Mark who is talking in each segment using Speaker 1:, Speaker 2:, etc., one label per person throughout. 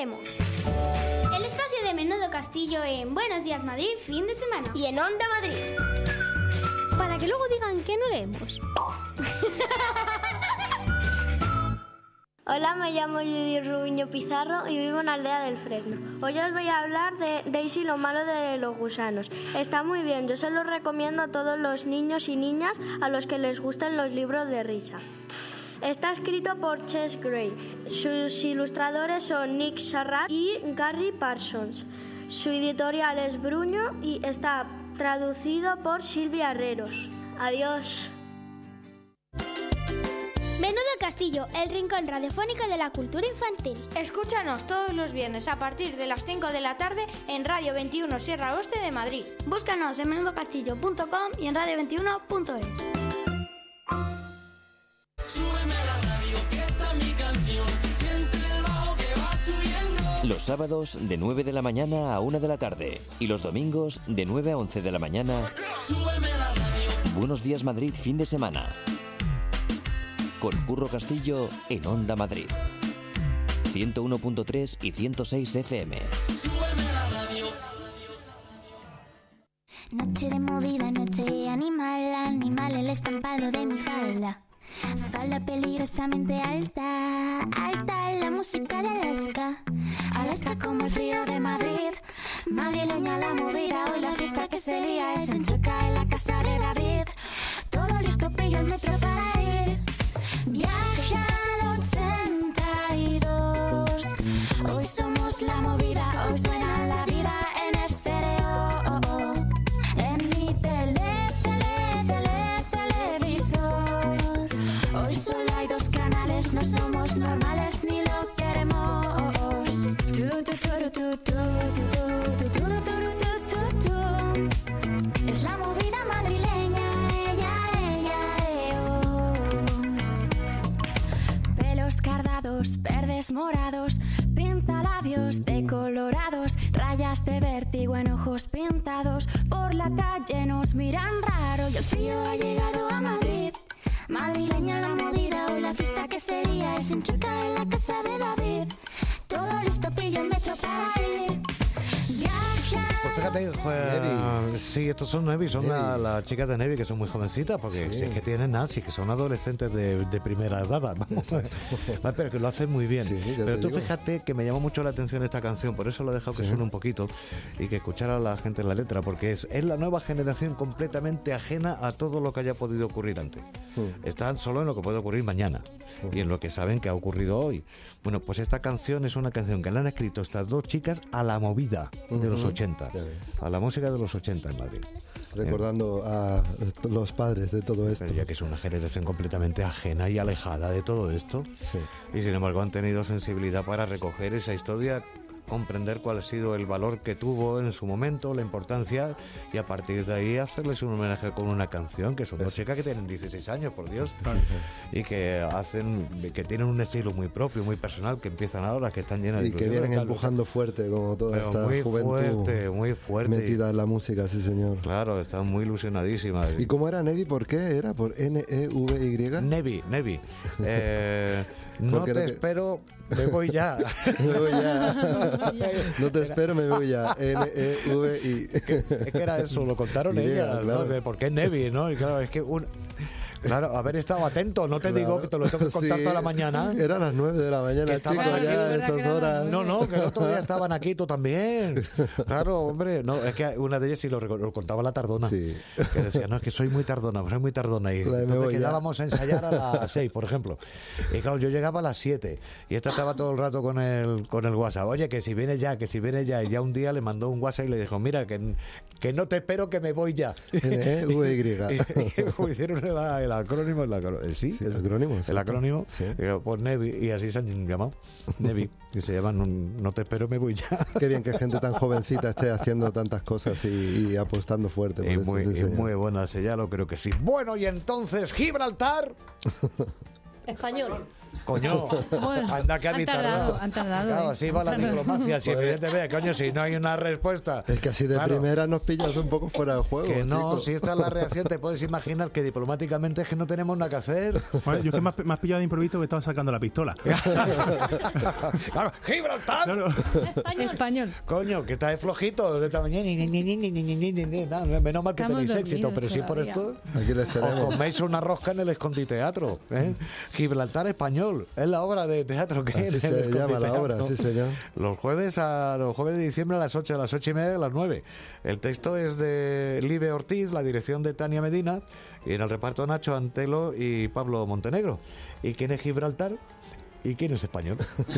Speaker 1: leemos? El espacio de Menudo Castillo en Buenos Días Madrid, fin de semana.
Speaker 2: Y en Onda Madrid.
Speaker 1: Para que luego digan que no leemos.
Speaker 3: Hola, me llamo Judy Rubiño Pizarro y vivo en la aldea del Fresno. Hoy os voy a hablar de Daisy, lo malo de los gusanos. Está muy bien, yo se lo recomiendo a todos los niños y niñas a los que les gusten los libros de risa. Está escrito por Chess Gray. Sus ilustradores son Nick Sarrat y Gary Parsons. Su editorial es Bruño y está traducido por Silvia Herreros. Adiós.
Speaker 1: Menudo Castillo, el rincón radiofónico de la cultura infantil.
Speaker 4: Escúchanos todos los viernes a partir de las 5 de la tarde en Radio 21 Sierra Oeste de Madrid.
Speaker 1: Búscanos en menudocastillo.com y en radio21.es.
Speaker 5: Los sábados de 9 de la mañana a 1 de la tarde y los domingos de 9 a 11 de la mañana. Buenos Días Madrid, fin de semana. Con Curro Castillo en Onda Madrid. 101.3 y 106 FM.
Speaker 6: Noche de movida, noche animal, animal el estampado de mi falda. Falda peligrosamente alta, alta la música de Alaska. Alaska como el frío de Madrid, madrileña la movida. Hoy la fiesta que se lía es en Chueca, en la casa de David. Todo listo, pillo el metro para ir. Viaje al 82. Hoy somos la movida, hoy suena la vida en estéreo. En mi televisor. Hoy solo hay 2 canales, no somos normales ni lo queremos. Es la movida madrileña, pelos cardados, verdes morados, pintalabios decolorados, rayas de vértigo en ojos pintados. Por la calle nos miran raro y el frío ha llegado a Madrid. Madrileña la movida, hoy la fiesta que se lía es en Chueca, en la casa de David. Todo listo, pillo el metro para ir.
Speaker 7: Pues fíjate, sí, estos son Nevi, son las chicas de Nevi que son muy jovencitas, porque sí. Si es que tienen Nancy, que son adolescentes de primera edad, vamos, pero que lo hacen muy bien. Sí, pero tú fíjate que me llamó mucho la atención esta canción, por eso lo he dejado que suene un poquito y que escuchara a la gente en la letra, porque es la nueva generación completamente ajena a todo lo que haya podido ocurrir antes. Están solo en lo que puede ocurrir mañana y en lo que saben que ha ocurrido hoy. Bueno, pues esta canción es una canción que la han escrito estas 2 chicas a la movida de los 80, a la música de los 80 en Madrid.
Speaker 8: Recordando a los padres de todo esto.
Speaker 7: Pero ya que es una generación completamente ajena y alejada de todo esto, y sin embargo han tenido sensibilidad para recoger esa historia, comprender cuál ha sido el valor que tuvo en su momento, la importancia, y a partir de ahí hacerles un homenaje con una canción, que son 2 chicas que tienen 16 años, por Dios, y que tienen un estilo muy propio, muy personal, que empiezan ahora, que están llenas de...
Speaker 8: Y que vienen empujando fuerte, como toda esta juventud
Speaker 7: muy fuerte,
Speaker 8: metida en la música, sí señor.
Speaker 7: Claro, están muy ilusionadísimas.
Speaker 8: ¿Y cómo era Nevi? ¿Por qué era? ¿Por N-E-V-Y?
Speaker 7: Nevi. No te espero, me voy ya.
Speaker 8: Me voy ya. No te espero, me voy ya. N-E-V-I.
Speaker 7: Es que era eso, lo contaron ellas, claro. ¿No? De por qué Nevi, ¿no? Y claro, es que claro, haber estado atento, no te digo que te lo tengo que contar toda la mañana.
Speaker 8: Eran las 9 de la mañana, chicos, ya a esas horas.
Speaker 7: No, que el otro día estaban aquí, tú también. Claro, hombre, no, es que una de ellas sí lo contaba la tardona. Sí. Que decía, no, es que soy muy tardona. Y entonces quedábamos a ensayar a las 6, por ejemplo. Y claro, yo llegaba a las 7 y esta estaba todo el rato con el WhatsApp. Oye, que si viene ya. Y ya un día le mandó un WhatsApp y le dijo, mira, que no te espero, que me voy ya.
Speaker 8: N-E-V-Y.
Speaker 7: Y hicieron el acrónimo, el acrónimo,
Speaker 8: sí.
Speaker 7: Por Nevi, y así se han llamado Nevi, y se llaman No te espero, me voy ya.
Speaker 8: Qué bien que gente tan jovencita esté haciendo tantas cosas y apostando fuerte por
Speaker 7: eso. Muy buena, ya lo creo que sí. Bueno, y entonces Gibraltar
Speaker 2: español.
Speaker 7: Coño,
Speaker 2: Bueno,
Speaker 7: anda que han tardado.
Speaker 2: Han tardado.
Speaker 7: Claro, así va la diplomacia. Si evidentemente, coño, si no hay una respuesta.
Speaker 8: Es que así de primera nos pillas un poco fuera de juego.
Speaker 7: Que no,
Speaker 8: chico.
Speaker 7: si esta es la reacción, te puedes imaginar que diplomáticamente es que no tenemos nada que hacer.
Speaker 9: Bueno, yo es que me has pillado de improviso que estaba sacando la pistola.
Speaker 7: Claro, Gibraltar.
Speaker 9: Claro.
Speaker 2: Español.
Speaker 7: Coño, que está de flojito de esta mañana. Menos mal que
Speaker 2: Estamos
Speaker 7: tenéis éxito,
Speaker 2: dormidos
Speaker 7: pero si por
Speaker 2: todavía.
Speaker 7: esto
Speaker 8: Aquí les
Speaker 7: os
Speaker 8: tenemos.
Speaker 7: coméis una rosca en el Esconditeatro. Gibraltar español, es la obra de teatro que
Speaker 8: Así
Speaker 7: es
Speaker 8: se llama la obra, sí señor.
Speaker 7: Los jueves de diciembre a las 8, a las 8:30, a las 9. El texto es de Libe Ortiz, la dirección de Tania Medina, y en el reparto Nacho Antelo y Pablo Montenegro. ¿Y quién es Gibraltar? ¿Y quién es español?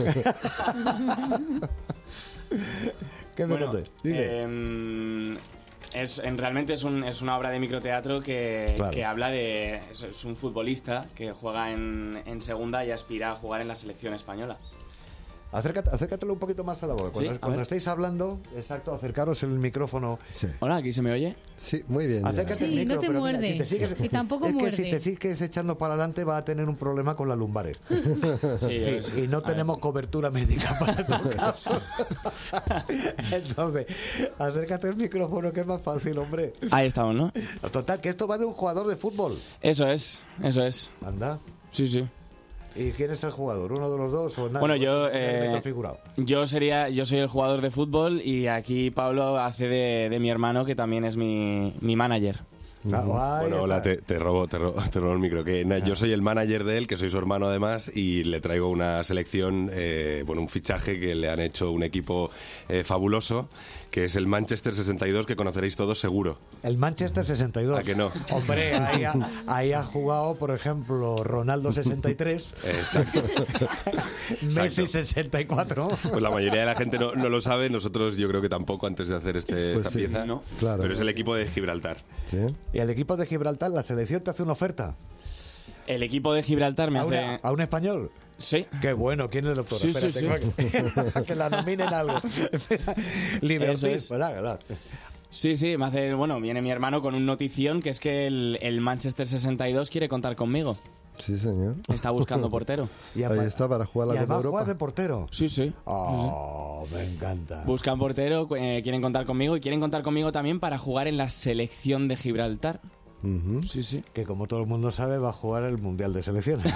Speaker 7: ¿Qué me contáis? Dime.
Speaker 10: Realmente es una obra de microteatro que habla de... Es un futbolista que juega en segunda y aspira a jugar en la selección española.
Speaker 7: Acércatelo un poquito más a la boca. Cuando estéis hablando, exacto, acercaros el micrófono.
Speaker 8: Sí.
Speaker 10: Hola, ¿aquí se me oye?
Speaker 8: Sí, muy bien.
Speaker 7: Acércate
Speaker 2: Sí,
Speaker 7: el micro,
Speaker 2: no te
Speaker 7: pero mira,
Speaker 2: muerde.
Speaker 7: si te sigues,
Speaker 2: Y tampoco
Speaker 7: es que
Speaker 2: muerde.
Speaker 7: si te sigues echando para adelante va a tener un problema con las lumbares.
Speaker 10: Sí.
Speaker 7: Y no tenemos cobertura médica para tu caso. Entonces, acércate el micrófono que es más fácil, hombre.
Speaker 10: Ahí estamos, ¿no?
Speaker 7: Total, que esto va de un jugador de fútbol.
Speaker 10: Eso es.
Speaker 7: Anda.
Speaker 10: Sí.
Speaker 7: ¿Y quién es el jugador? ¿Uno de los dos o nada?
Speaker 10: Bueno,
Speaker 7: Yo
Speaker 10: yo soy el jugador de fútbol y aquí Pablo hace de mi hermano, que también es mi manager.
Speaker 11: Bueno, hola, te robo el micro. Yo soy el manager de él, que soy su hermano además, y le traigo una selección, un fichaje que le han hecho un equipo fabuloso, que es el Manchester 62, que conoceréis todos seguro.
Speaker 7: El Manchester 62.
Speaker 11: ¿A que no?
Speaker 7: Hombre, ahí ha jugado, por ejemplo, Ronaldo 63.
Speaker 11: Exacto.
Speaker 7: Messi 64.
Speaker 11: Pues la mayoría de la gente no lo sabe, nosotros yo creo que tampoco antes de hacer esta
Speaker 8: sí,
Speaker 11: pieza, ¿no?
Speaker 8: Claro.
Speaker 11: Pero es el equipo de Gibraltar.
Speaker 8: Sí.
Speaker 7: Y el equipo de Gibraltar, la selección te hace una oferta.
Speaker 10: El equipo de Gibraltar me hace...
Speaker 7: ¿A un español?
Speaker 10: Sí.
Speaker 7: Qué bueno, ¿quién es el doctor?
Speaker 10: Sí.
Speaker 7: Que la nominen algo.
Speaker 10: Eso es.
Speaker 7: ¿Verdad?
Speaker 10: Sí, me hace... Bueno, viene mi hermano con un notición, que es que el Manchester 62 quiere contar conmigo.
Speaker 8: Sí, señor.
Speaker 10: Está buscando portero.
Speaker 8: Ahí está, para jugar la Copa Europa.
Speaker 7: ¿Juegas de portero?
Speaker 10: Sí.
Speaker 7: Oh, me encanta.
Speaker 10: Buscan portero, quieren contar conmigo y quieren contar conmigo también para jugar en la selección de Gibraltar.
Speaker 8: Uh-huh.
Speaker 10: Sí.
Speaker 7: Que como todo el mundo sabe, va a jugar el Mundial de Selecciones.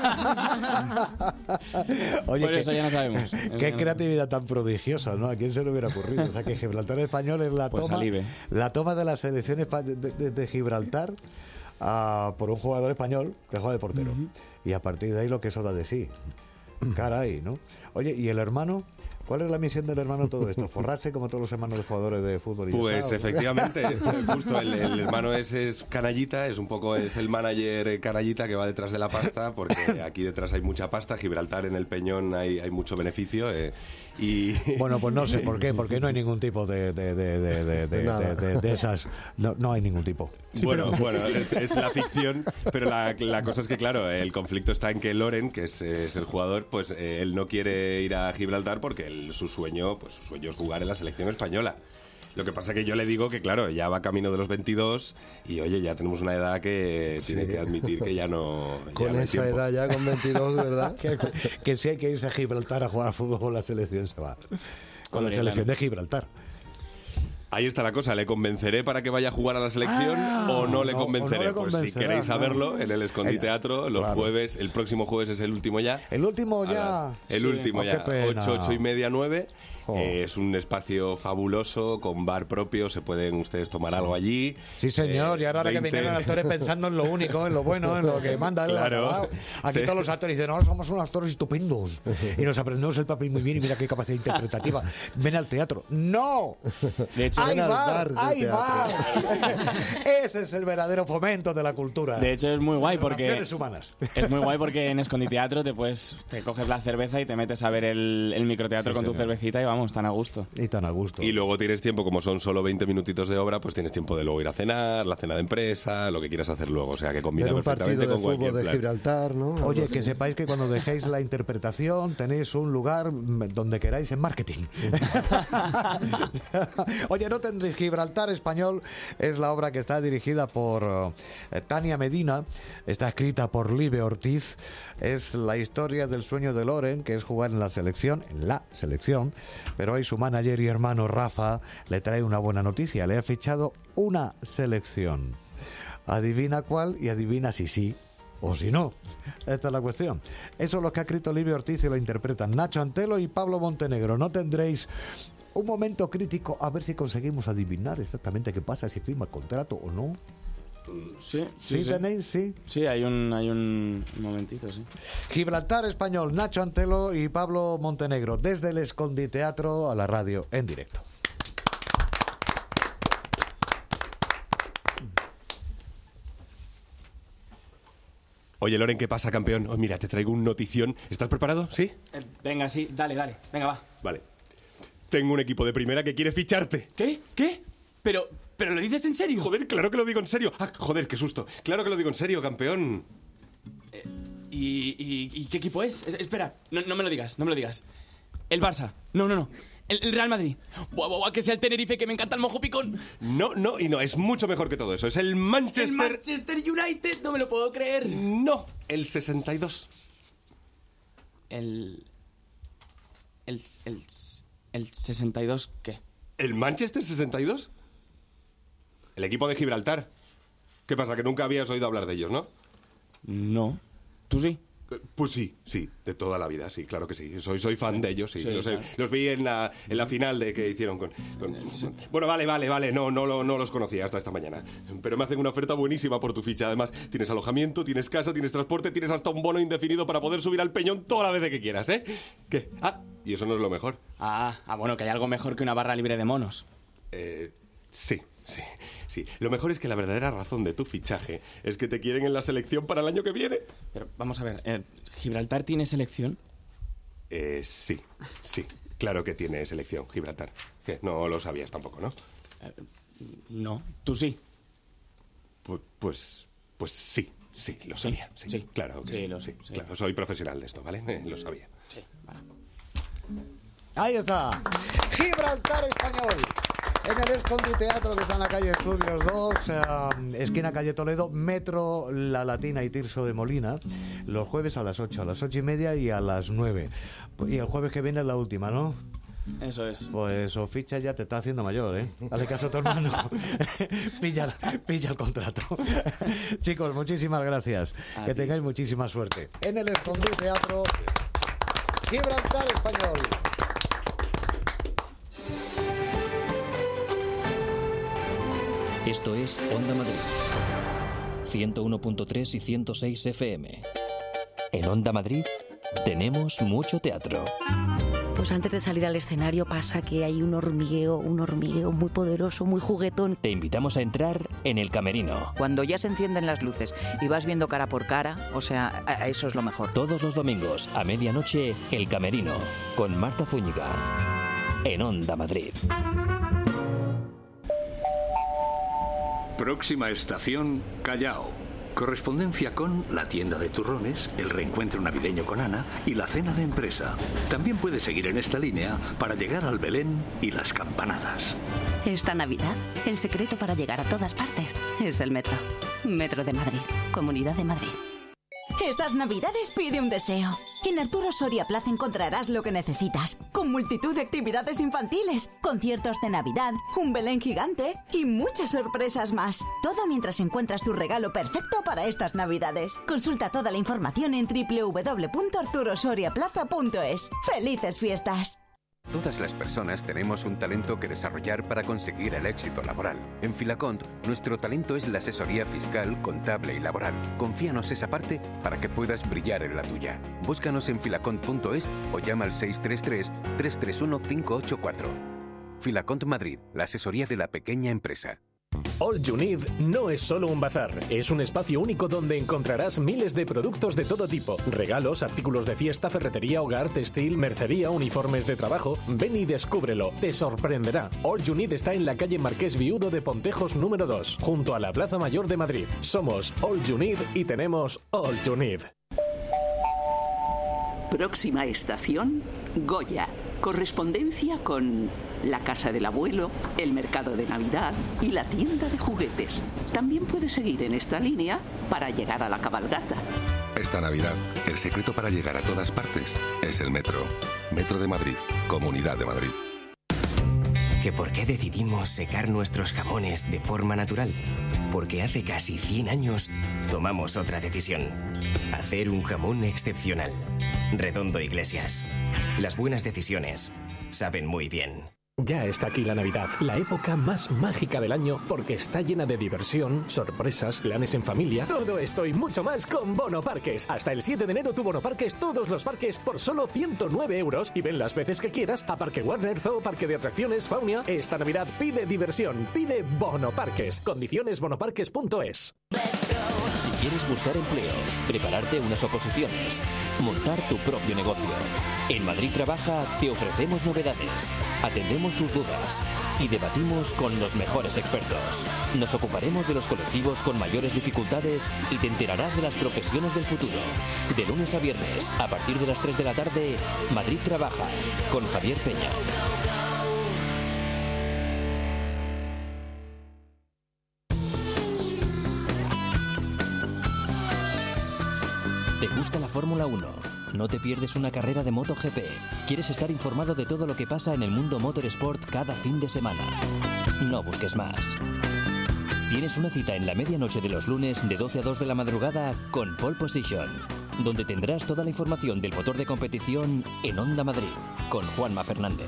Speaker 7: Oye,
Speaker 10: Por eso ya no sabemos.
Speaker 7: Qué creatividad tan prodigiosa, ¿no? ¿A quién se le hubiera ocurrido? O sea, que Gibraltar español es la toma de la selección de Gibraltar por un jugador español que juega de portero. Uh-huh. Y a partir de ahí lo que eso da de sí. Caray, ¿no? Oye, ¿y el hermano? ¿Cuál es la misión del hermano en todo esto? ¿Forrarse como todos los hermanos de jugadores de fútbol?
Speaker 11: Pues efectivamente, justo el hermano es canallita, es el manager canallita que va detrás de la pasta, porque aquí detrás hay mucha pasta. Gibraltar, en el Peñón hay mucho beneficio.
Speaker 7: Bueno, pues no sé por qué, porque no hay ningún tipo de esas. No hay ningún tipo.
Speaker 11: Sí, bueno, es la ficción, pero la cosa es que, claro, el conflicto está en que Loren, que es el jugador, pues él no quiere ir a Gibraltar porque su sueño es jugar en la selección española. Lo que pasa que yo le digo que, claro, ya va camino de los 22 y, oye, ya tenemos una edad que tiene que admitir que ya no...
Speaker 8: Con esa edad ya, con 22, ¿verdad?
Speaker 7: que si hay que irse a Gibraltar a jugar al fútbol con la selección, se va. Con la selección de Gibraltar.
Speaker 11: Ahí está la cosa, ¿le convenceré para que vaya a jugar a la selección o no le convenceré?
Speaker 7: No le
Speaker 11: pues si queréis saberlo, en el Esconditeatro, los jueves, el próximo jueves es el último ya.
Speaker 7: El último ya.
Speaker 11: El último ya, 8 y media, 9. Es un espacio fabuloso, con bar propio, se pueden ustedes tomar algo allí.
Speaker 7: Sí, señor, y ahora que vinieron actores pensando en lo único, en lo bueno, en lo que manda.
Speaker 11: Claro.
Speaker 7: Aquí todos los actores dicen, no, somos unos actores estupendos y nos aprendemos el papel muy bien y mira qué capacidad interpretativa. Ven al teatro. ¡No!
Speaker 10: De hecho,
Speaker 7: ¡Hay bar! Ese es el verdadero fomento de la cultura.
Speaker 10: De hecho, es muy guay porque...
Speaker 7: Relaciones humanas.
Speaker 10: Es muy guay porque en Esconditeatro te coges la cerveza y te metes a ver el microteatro con tu cervecita y vamos. vamos, tan a gusto.
Speaker 7: Y tan a gusto.
Speaker 11: Y luego tienes tiempo, como son solo 20 minutitos de obra, pues tienes tiempo de luego ir a cenar, la cena de empresa, lo que quieras hacer luego. O sea, que combina perfectamente con cualquier plan.
Speaker 8: De Gibraltar, ¿no?
Speaker 7: Oye, que sepáis que cuando dejéis la interpretación tenéis un lugar donde queráis en marketing. Oye, no tendréis Gibraltar Español, es la obra que está dirigida por Tania Medina, está escrita por Libe Ortiz, es la historia del sueño de Loren, que es jugar en la selección, pero hoy su manager y hermano Rafa le trae una buena noticia, le ha fichado una selección. Adivina cuál y adivina si sí o si no. Esta es la cuestión. Eso es lo que ha escrito Libe Ortiz y lo interpretan Nacho Antelo y Pablo Montenegro. No tendréis un momento crítico a ver si conseguimos adivinar exactamente qué pasa, si firma el contrato o no.
Speaker 10: Sí.
Speaker 7: ¿Tenéis? Sí.
Speaker 10: Sí, hay un momentito, sí.
Speaker 7: Gibraltar Español, Nacho Antelo y Pablo Montenegro, desde el Esconditeatro a la radio en directo.
Speaker 11: Oye, Loren, ¿qué pasa, campeón? Oh, mira, te traigo un notición. ¿Estás preparado? ¿Sí?
Speaker 10: Venga, sí, dale. Venga, va.
Speaker 11: Vale. Tengo un equipo de primera que quiere ficharte.
Speaker 10: ¿Qué? ¿Pero lo dices en serio?
Speaker 11: Joder, claro que lo digo en serio. Ah, joder, qué susto. Claro que lo digo en serio, campeón.
Speaker 10: ¿Y qué equipo es? Espera, no me lo digas. El Barça. No. El Real Madrid. Buah, que sea el Tenerife, que me encanta el mojo picón.
Speaker 11: No, es mucho mejor que todo eso. Es el Manchester...
Speaker 10: ¡El Manchester United! No me lo puedo creer.
Speaker 11: No, el 62.
Speaker 10: ¿El 62 qué?
Speaker 11: ¿El Manchester 62? El equipo de Gibraltar. ¿Qué pasa, que nunca habías oído hablar de ellos, no?
Speaker 10: No. ¿Tú sí?
Speaker 11: Pues sí, de toda la vida, sí, claro que sí. Soy fan de ellos, sí.
Speaker 10: Sí, claro.
Speaker 11: Los vi en la final de que hicieron con... Bueno, vale, no los conocía hasta esta mañana. Pero me hacen una oferta buenísima por tu ficha. Además, tienes alojamiento, tienes casa, tienes transporte, tienes hasta un bono indefinido para poder subir al Peñón toda la vez que quieras, ¿eh? ¿Qué? Y eso no es lo mejor.
Speaker 10: Bueno, que hay algo mejor que una barra libre de monos.
Speaker 11: Sí. Lo mejor es que la verdadera razón de tu fichaje es que te quieren en la selección para el año que viene.
Speaker 10: Pero vamos a ver, ¿Gibraltar tiene selección?
Speaker 11: Sí. Claro que tiene selección, Gibraltar. ¿Qué? No lo sabías tampoco, ¿no?
Speaker 10: No, tú sí.
Speaker 11: Pues sí, lo sabía. Sí, claro que sí. Claro, soy profesional de esto, ¿vale? Lo sabía.
Speaker 10: Sí, vale.
Speaker 7: Ahí está. Gibraltar Español. En el Esconditeatro, que está en la calle Estudios 2, esquina calle Toledo, metro La Latina y Tirso de Molina, los jueves a las 8 y media y a las 9. Y el jueves que viene es la última, ¿no?
Speaker 10: Eso es.
Speaker 7: Pues Oficha ya te está haciendo mayor, ¿eh? Dale caso a tu hermano. pilla el contrato. Chicos, muchísimas gracias. Que tengáis muchísima suerte. En el Esconditeatro, Gibraltar Español.
Speaker 5: Esto es Onda Madrid, 101.3 y 106 FM. En Onda Madrid tenemos mucho teatro.
Speaker 2: Pues antes de salir al escenario pasa que hay un hormigueo muy poderoso, muy juguetón.
Speaker 5: Te invitamos a entrar en el camerino.
Speaker 12: Cuando ya se encienden las luces y vas viendo cara por cara, o sea, eso es lo mejor.
Speaker 5: Todos los domingos a medianoche, El Camerino, con Marta Zúñiga, en Onda Madrid.
Speaker 13: Próxima estación, Callao. Correspondencia con la tienda de turrones, el reencuentro navideño con Ana y la cena de empresa. También puedes seguir en esta línea para llegar al Belén y las campanadas.
Speaker 14: Esta Navidad, el secreto para llegar a todas partes es el metro. Metro de Madrid, Comunidad de Madrid.
Speaker 15: Estas Navidades pide un deseo. En Arturo Soria Plaza encontrarás lo que necesitas, con multitud de actividades infantiles, conciertos de Navidad, un Belén gigante y muchas sorpresas más. Todo mientras encuentras tu regalo perfecto para estas Navidades. Consulta toda la información en www.arturosoriaplaza.es. ¡Felices fiestas!
Speaker 16: Todas las personas tenemos un talento que desarrollar para conseguir el éxito laboral. En Filacont, nuestro talento es la asesoría fiscal, contable y laboral. Confíanos esa parte para que puedas brillar en la tuya. Búscanos en filacont.es o llama al 633-331-584. Filacont Madrid, la asesoría de la pequeña empresa.
Speaker 17: All You Need no es solo un bazar, es un espacio único donde encontrarás miles de productos de todo tipo. Regalos, artículos de fiesta, ferretería, hogar, textil, mercería, uniformes de trabajo. Ven y descúbrelo, te sorprenderá. All You Need está en la calle Marqués Viudo de Pontejos número 2, junto a la Plaza Mayor de Madrid. Somos All You Need y tenemos All You Need.
Speaker 18: Próxima estación, Goya. Correspondencia con la casa del abuelo, el mercado de Navidad y la tienda de juguetes. También puedes seguir en esta línea para llegar a la cabalgata.
Speaker 19: Esta Navidad, el secreto para llegar a todas partes es el metro. Metro de Madrid, Comunidad de Madrid.
Speaker 20: ¿Que por qué decidimos secar nuestros jamones de forma natural? Porque hace casi 100 años tomamos otra decisión. Hacer un jamón excepcional. Redondo Iglesias. Las buenas decisiones saben muy bien.
Speaker 17: Ya está aquí la Navidad, la época más mágica del año, porque está llena de diversión, sorpresas, planes en familia. Todo esto y mucho más con Bono Parques. Hasta el 7 de enero tu Bono Parques, todos los parques por solo 109 euros y ven las veces que quieras a Parque Warner, Zoo, Parque de Atracciones, Faunia. Esta Navidad pide diversión, pide Bono Parques. Condiciones bonoparques.es.
Speaker 5: Si quieres buscar empleo, prepararte unas oposiciones, montar tu propio negocio, en Madrid Trabaja te ofrecemos novedades, atendemos tus dudas y debatimos con los mejores expertos. Nos ocuparemos de los colectivos con mayores dificultades y te enterarás de las profesiones del futuro. De lunes a viernes, a partir de las 3 de la tarde, Madrid Trabaja, con Javier Peña. ¿Te gusta la Fórmula 1? ¿No te pierdes una carrera de MotoGP? ¿Quieres estar informado de todo lo que pasa en el mundo motorsport cada fin de semana? No busques más. Tienes una cita en la medianoche de los lunes de 12 a 2 de la madrugada con Pole Position, donde tendrás toda la información del motor de competición en Onda Madrid, con Juanma Fernández.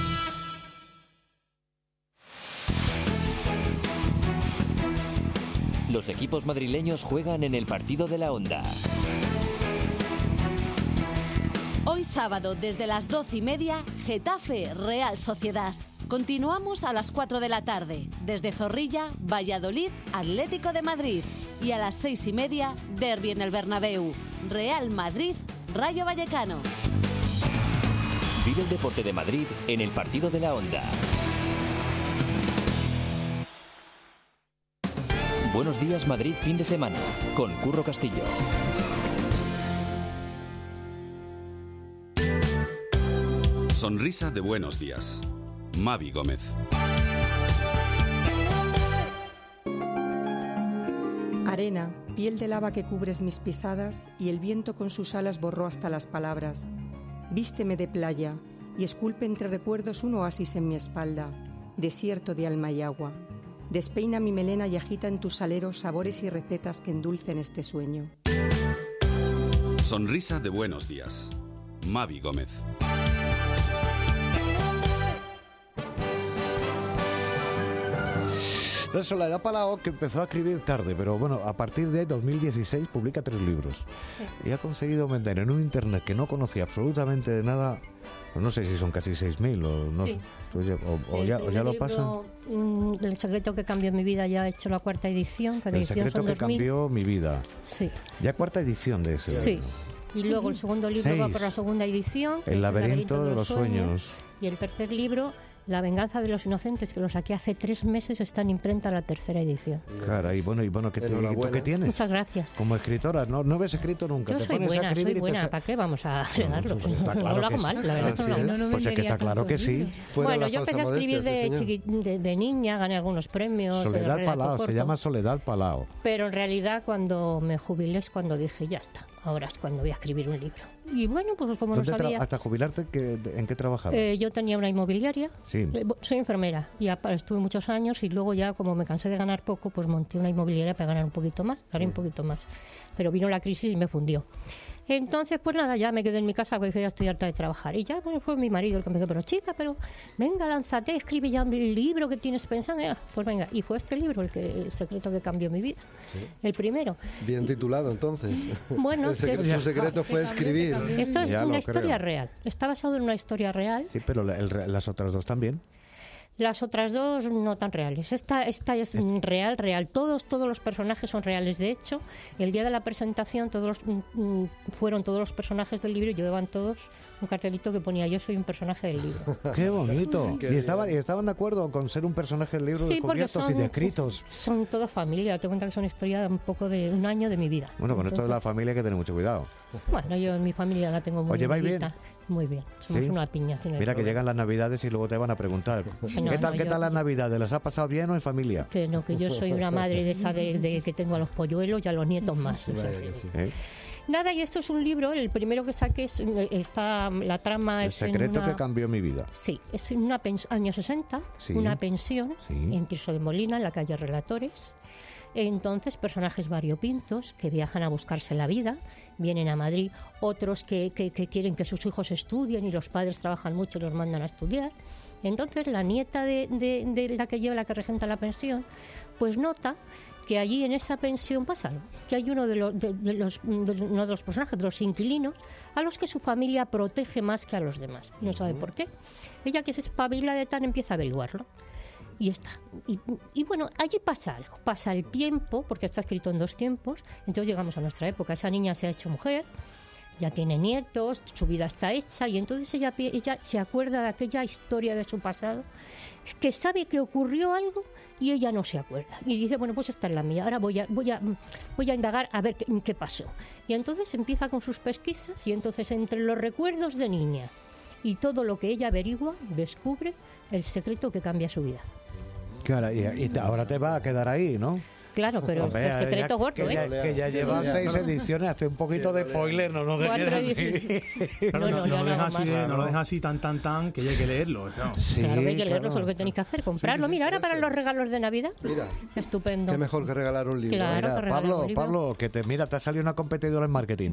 Speaker 5: Los equipos madrileños juegan en el partido de la Onda.
Speaker 21: Hoy sábado, desde las 12:30, Getafe Real Sociedad. Continuamos a las 4 de la tarde, desde Zorrilla, Valladolid, Atlético de Madrid. Y a las 6:30, derbi en el Bernabéu, Real Madrid, Rayo Vallecano.
Speaker 5: Vive el deporte de Madrid en el partido de la Onda. Buenos días Madrid, fin de semana, con Curro Castillo.
Speaker 22: Sonrisa de buenos días. Mavi Gómez.
Speaker 23: Arena, piel de lava que cubres mis pisadas y el viento con sus alas borró hasta las palabras. Vísteme de playa y esculpe entre recuerdos un oasis en mi espalda, desierto de alma y agua. Despeina mi melena y agita en tus aleros sabores y recetas que endulcen este sueño.
Speaker 22: Sonrisa de buenos días. Mavi Gómez.
Speaker 7: De Soledad Palau, que empezó a escribir tarde, pero bueno, a partir de 2016 publica 3 libros. Sí. Y ha conseguido vender en un internet que no conocía absolutamente de nada, pues no sé si son casi 6.000 o no, sí. o ya lo pasan.
Speaker 24: El secreto que cambió mi vida, ya ha hecho la 4ª edición.
Speaker 7: El secreto que cambió mi vida.
Speaker 24: Sí.
Speaker 7: Ya 4ª edición de ese.
Speaker 24: Sí. Y luego el segundo libro
Speaker 7: 6.
Speaker 24: va por la 2ª edición.
Speaker 7: El laberinto de los sueños.
Speaker 24: Y el tercer libro, La venganza de los inocentes, que lo saqué hace 3 meses, está en imprenta la 3ª edición.
Speaker 7: Caray, bueno, ¿qué tienes?
Speaker 24: Muchas gracias.
Speaker 7: Como escritora, no habéis escrito nunca.
Speaker 24: Yo soy buena, ¿para qué vamos a regarlo? No lo hago mal, la verdad.
Speaker 7: Pues es que está claro que sí.
Speaker 24: Bueno, yo empecé a escribir de niña, gané algunos premios.
Speaker 7: Soledad Palau, se llama Soledad Palau.
Speaker 24: Pero en realidad cuando me jubilé es cuando dije, ya está, ahora es cuando voy a escribir un libro. Y bueno, pues como no sabía...
Speaker 7: ¿Hasta jubilarte en qué trabajabas?
Speaker 24: Yo tenía una inmobiliaria, sí. Soy enfermera, y estuve muchos años y luego ya como me cansé de ganar poco, pues monté una inmobiliaria para ganar un poquito más, gané un poquito más. Pero vino la crisis y me fundió. Entonces, pues nada, ya me quedé en mi casa porque ya estoy harta de trabajar. Y ya bueno, fue mi marido el que me dijo, pero chica, venga, lánzate, escribe ya el libro que tienes pensando. Pues venga, y fue este libro el secreto que cambió mi vida. Sí. El primero.
Speaker 8: Bien titulado, entonces.
Speaker 24: Bueno,
Speaker 8: tu secreto fue escribir.
Speaker 24: Esto es una historia real. Está basado en una historia real.
Speaker 7: Sí, pero las otras 2 también.
Speaker 24: Las otras dos no tan reales. Esta es real. Todos los personajes son reales. De hecho, el día de la presentación fueron todos los personajes del libro y llevaban todos un cartelito que ponía yo soy un personaje del libro.
Speaker 7: ¡Qué bonito! ¿Y estaban de acuerdo con ser un personaje del libro,
Speaker 24: sí,
Speaker 7: descubiertos y descritos?
Speaker 24: Son toda familia. Te cuenta que son historia un poco de un año de mi vida.
Speaker 7: Bueno, con esto de la familia hay que tener mucho cuidado.
Speaker 24: Bueno, yo en mi familia la tengo muy bien.
Speaker 7: ¿Os lleváis bien?
Speaker 24: Muy bien. Somos una piña.
Speaker 7: Mira que llegan las Navidades y luego te van a preguntar ¿qué tal las Navidades? ¿Les ha pasado bien o en familia?
Speaker 24: Que no, que yo soy una madre de esa de que tengo a los polluelos y a los nietos más. Nada, y esto es un libro, el primero que saqué la trama
Speaker 7: El
Speaker 24: es
Speaker 7: secreto que cambió mi vida.
Speaker 24: Sí, es en años 60, una pensión en Tirso de Molina, en la calle Relatores. Entonces, personajes variopintos que viajan a buscarse la vida, vienen a Madrid, otros que quieren que sus hijos estudien y los padres trabajan mucho y los mandan a estudiar. Entonces, la nieta de la que lleva, la que regenta la pensión, pues nota que allí en esa pensión pasa algo, que hay uno de los personajes, de los inquilinos, a los que su familia protege más que a los demás. Y no sabe por qué. Ella, que se espabila de tan, empieza a averiguarlo. Y está. Y bueno, allí pasa algo. Pasa el tiempo, porque está escrito en 2 tiempos. Entonces llegamos a nuestra época. Esa niña se ha hecho mujer, ya tiene nietos, su vida está hecha. Y entonces ella se acuerda de aquella historia de su pasado, que sabe que ocurrió algo y ella no se acuerda. Y dice, bueno, pues esta es la mía. Ahora voy a indagar a ver qué pasó. Y entonces empieza con sus pesquisas y entonces entre los recuerdos de niña y todo lo que ella averigua, descubre el secreto que cambia su vida.
Speaker 7: Claro, y ahora te va a quedar ahí, ¿no?
Speaker 24: Claro, pero
Speaker 7: Hombre,
Speaker 24: el secreto gordo,
Speaker 7: que ya lleva 6 ediciones, hace un poquito de spoiler, no nos dejes así.
Speaker 9: No lo dejas así tan, que ya hay que leerlo. ¿No?
Speaker 24: Sí, claro, hay que leerlo, eso es lo que tenéis que hacer, comprarlo. Mira, ahora para los regalos de Navidad, estupendo.
Speaker 8: Qué mejor que regalar un libro.
Speaker 24: Claro,
Speaker 7: mira, Pablo, que te ha salido una competidora en marketing.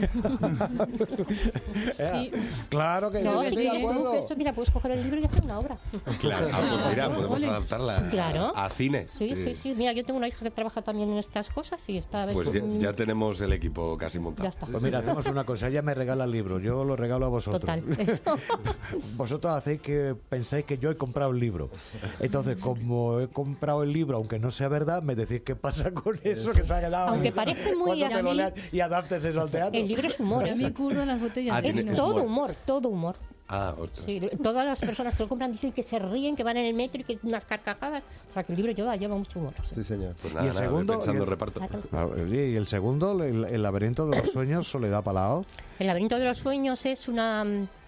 Speaker 24: Sí.
Speaker 7: Claro que
Speaker 24: no, si quieres tú, eso, mira, puedes coger el libro y hacer una obra.
Speaker 11: Claro, pues mira, podemos adaptarla a cine.
Speaker 24: Sí. Mira, yo tengo una hija que trabaja también en estas cosas y está...
Speaker 11: Pues ya tenemos el equipo casi montado.
Speaker 24: Ya está.
Speaker 7: Pues mira, hacemos una cosa, ella me regala el libro, yo lo regalo a vosotros.
Speaker 24: Total, eso.
Speaker 7: Vosotros hacéis que pensáis que yo he comprado el libro. Entonces, como he comprado el libro, aunque no sea verdad, me decís qué pasa con eso que se ha quedado.
Speaker 24: Aunque parece muy
Speaker 7: así. Y adaptes eso al teatro.
Speaker 24: El libro es humor.
Speaker 1: A mí curdo las botellas.
Speaker 24: Es todo humor.
Speaker 11: Ah, ostras.
Speaker 24: Sí, todas las personas que lo compran dicen que se ríen, que van en el metro y que unas carcajadas. O sea, que el libro lleva mucho humor.
Speaker 8: Sí, señor.
Speaker 11: Pues nada,
Speaker 7: y el segundo,
Speaker 11: pensando reparto.
Speaker 7: Y el segundo, el laberinto de los sueños, Soledad Palau.
Speaker 24: El laberinto de los sueños es una...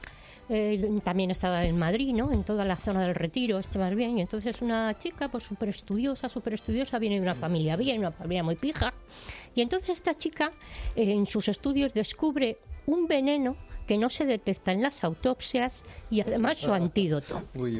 Speaker 24: también estaba en Madrid, ¿no? En toda la zona del Retiro, más bien. Y entonces una chica, pues súper estudiosa, viene de una familia bien, una familia muy pija. Y entonces esta chica, en sus estudios, descubre un veneno que no se detecta en las autopsias y además su antídoto.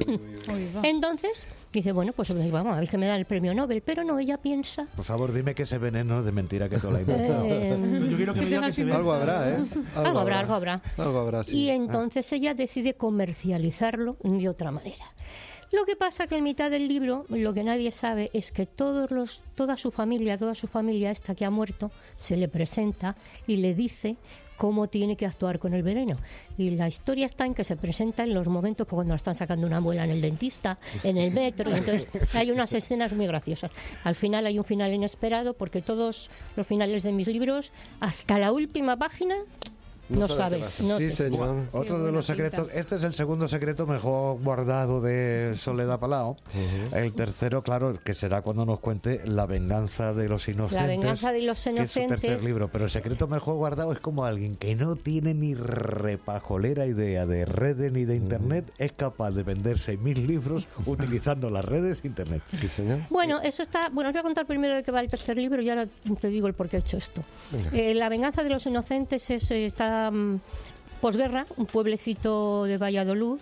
Speaker 24: Entonces dice, bueno, pues vamos a ver que me dan el premio Nobel, pero no, ella piensa...
Speaker 7: Por favor, dime que ese veneno es de mentira, que todo la inventado.
Speaker 9: Yo quiero que me diga que se ve.
Speaker 8: Algo habrá, ¿eh?
Speaker 24: Algo habrá.
Speaker 8: Algo habrá, sí.
Speaker 24: Y entonces ella decide comercializarlo de otra manera. Lo que pasa que en mitad del libro, lo que nadie sabe es que toda su familia esta que ha muerto, se le presenta y le dice cómo tiene que actuar con el veneno. Y la historia está en que se presenta en los momentos cuando están sacando una muela en el dentista, en el metro, y entonces hay unas escenas muy graciosas. Al final hay un final inesperado, porque todos los finales de mis libros, hasta la última página... No sabes.
Speaker 8: Sí, señor.
Speaker 7: Otro de los secretos. Este es el segundo secreto mejor guardado de Soledad Palau. El tercero, claro, que será cuando nos cuente La venganza de los inocentes.
Speaker 24: La venganza de los inocentes.
Speaker 7: Que es su tercer libro. Pero el secreto mejor guardado es como alguien que no tiene ni repajolera idea de redes ni de internet, es capaz de vender 6.000 libros utilizando las redes internet.
Speaker 8: Sí, señor.
Speaker 24: Bueno, eso está. Bueno, os voy a contar primero de qué va el tercer libro y ahora te digo el por qué he hecho esto. La venganza de los inocentes está posguerra, un pueblecito de Valladolid,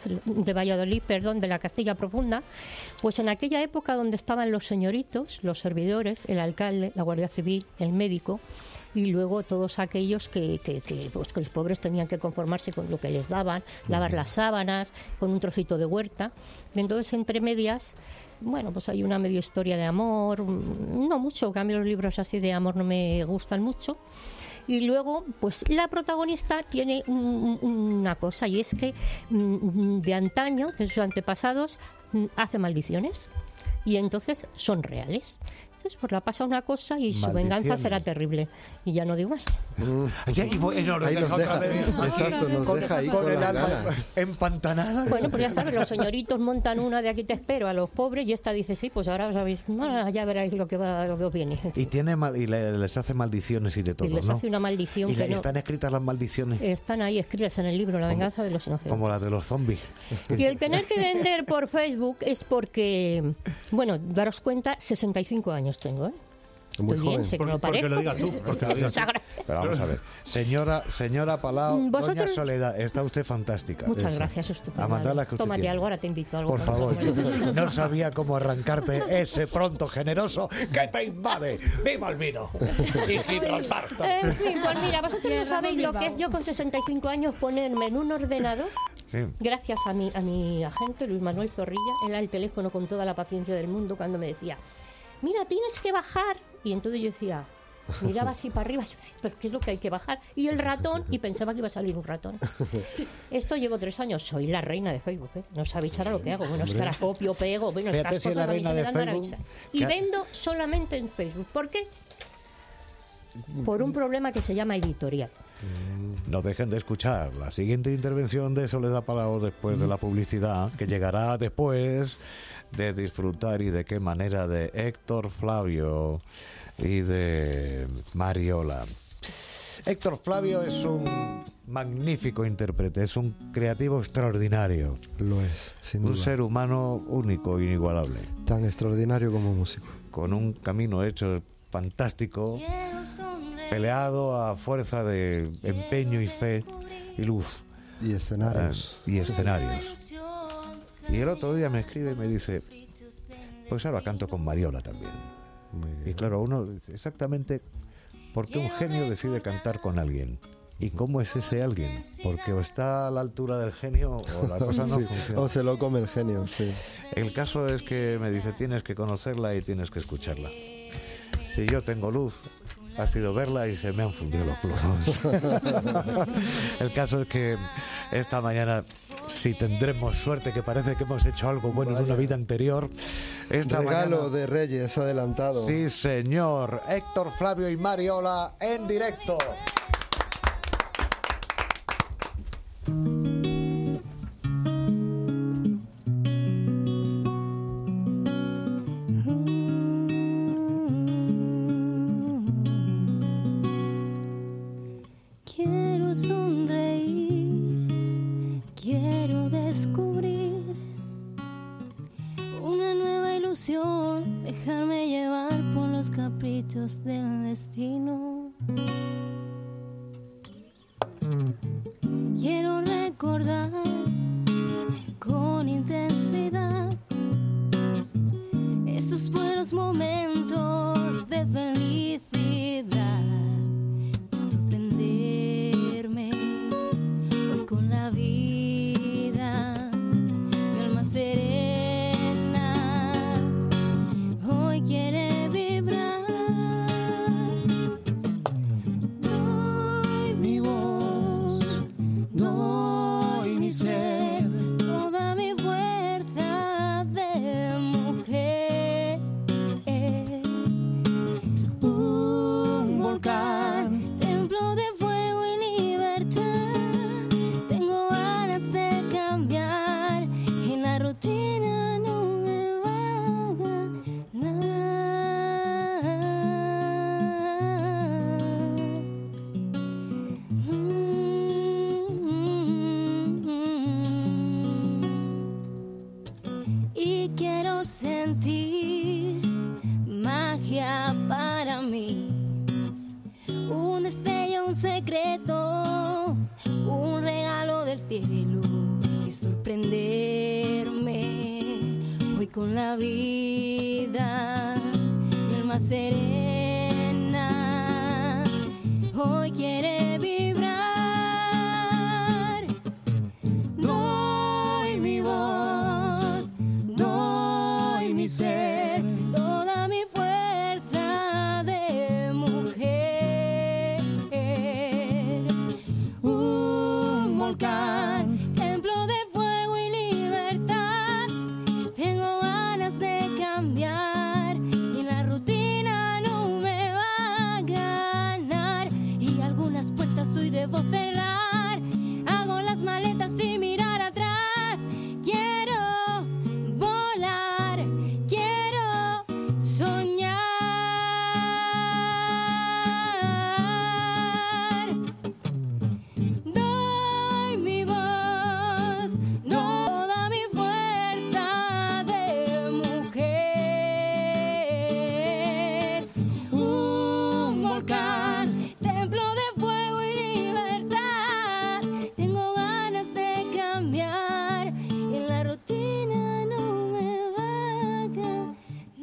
Speaker 24: de la Castilla Profunda, pues en aquella época donde estaban los señoritos, los servidores, el alcalde, la Guardia Civil, el médico, y luego todos aquellos que los pobres tenían que conformarse con lo que les daban, lavar las sábanas, con un trocito de huerta. Entonces, entre medias, bueno, pues hay una medio historia de amor, no mucho, que a mí los libros así de amor no me gustan mucho. Y luego, pues la protagonista tiene una cosa, y es que de antaño, de sus antepasados, hace maldiciones y entonces son reales. Entonces, pues le ha pasado una cosa y su venganza será terrible. Y ya no digo más.
Speaker 7: Ahí nos deja.
Speaker 8: Exacto, nos deja ahí con el alma
Speaker 7: empantanada.
Speaker 24: Bueno, pues ya sabes, los señoritos montan una de aquí te espero a los pobres y esta dice, sí, pues ahora sabéis, ya veréis lo que os viene.
Speaker 7: Y les hace maldiciones y de todo,
Speaker 24: y les hace una maldición.
Speaker 7: ¿Y
Speaker 24: que
Speaker 7: están escritas las maldiciones?
Speaker 24: Están ahí escritas en el libro, La venganza de los inocentes.
Speaker 7: Como las de los zombies.
Speaker 24: Y el tener que vender por Facebook es porque, bueno, daros cuenta, 65 años tengo, ¿eh?
Speaker 8: Muy
Speaker 24: Estoy bien,
Speaker 8: joven.
Speaker 24: sé que no
Speaker 9: Porque lo digas tú. Porque lo digas tú.
Speaker 7: Pero vamos a ver. Señora Palau,
Speaker 24: ¿Vosotros?
Speaker 7: doña Soledad, está usted fantástica.
Speaker 24: Muchas gracias,
Speaker 7: A mandarla que usted
Speaker 24: tómate
Speaker 7: quiere.
Speaker 24: algo, ahora te invito a algo.
Speaker 7: Por favor, no sabía cómo arrancarte ese pronto generoso que te invade. ¡Viva el vino! Y Gibraltar.
Speaker 24: En fin, pues mira, vosotros no sabéis lo que es yo con 65 años ponerme en un ordenador.
Speaker 7: Sí.
Speaker 24: Gracias a mi agente, Luis Manuel Zorrilla, él al teléfono con toda la paciencia del mundo cuando me decía, mira, tienes que bajar. Y entonces yo decía, miraba así para arriba, y yo decía, ¿pero qué es lo que hay que bajar? Y el ratón, y pensaba que iba a salir un ratón. Esto llevo 3 años, soy la reina de Facebook, ¿eh? No sabéis ahora lo que hago. Bueno, es que ahora copio, pego, bueno,
Speaker 7: Fíjate
Speaker 24: estas
Speaker 7: si
Speaker 24: cosas
Speaker 7: la
Speaker 24: a mí
Speaker 7: reina
Speaker 24: se me
Speaker 7: de
Speaker 24: dan
Speaker 7: Facebook,
Speaker 24: maravillas. Y vendo solamente en Facebook. ¿Por qué? Por un problema que se llama editorial.
Speaker 7: No dejen de escuchar la siguiente intervención de Soledad Palau después de la publicidad, que llegará después de disfrutar y de qué manera de Héctor Flavio y de Mariola. Héctor Flavio es un magnífico intérprete, es un creativo extraordinario.
Speaker 8: Lo es, sin duda.
Speaker 7: Un ser humano único, inigualable.
Speaker 8: Tan extraordinario como músico.
Speaker 7: Con un camino hecho fantástico, peleado a fuerza de empeño y fe y luz.
Speaker 8: Y escenarios.
Speaker 7: Y el otro día me escribe y me dice, pues ahora canto con Mariola también. Y claro, uno dice, exactamente, ¿por qué un genio decide cantar con alguien? ¿Y cómo es ese alguien? Porque o está a la altura del genio o la cosa no funciona.
Speaker 8: O se lo come el genio, sí.
Speaker 7: El caso es que me dice, tienes que conocerla y tienes que escucharla. Si yo tengo luz, ha sido verla y se me han fundido los plomos. El caso es que esta mañana, si tendremos suerte, que parece que hemos hecho algo bueno en una vida anterior,
Speaker 8: regalo de Reyes adelantado.
Speaker 7: Sí, señor. Héctor Flavio y Mariola en directo.
Speaker 1: Quiero sonreír, quiero descubrir una nueva ilusión, dejarme llevar por los caprichos del destino. Quiero recordar con intensidad esos buenos momentos de felicidad. Sorprenderme hoy con la vida, mi alma serena hoy quiere vibrar. Doy mi voz, doy mi ser, toda mi fuerza de mujer. Un volcán, templo de fuego y libertad. Tengo ganas de cambiar y la rutina no me va a y quiero sentir magia para mí, un destello, un secreto, un regalo del cielo y sorprenderme hoy con la vida, mi alma serena hoy quiere vibrar. Doy mi voz, doy mi ser, toda mi fuerza de mujer. Un volcán, templo de fuego y libertad. puertas hoy debo cerrar. Hago las maletas y mirar atrás. Quiero volar, quiero soñar. Doy mi voz, toda mi fuerza de mujer. Un volcán, templo de fuego y libertad. Tengo ganas de cambiar y la rutina no me va a ganar.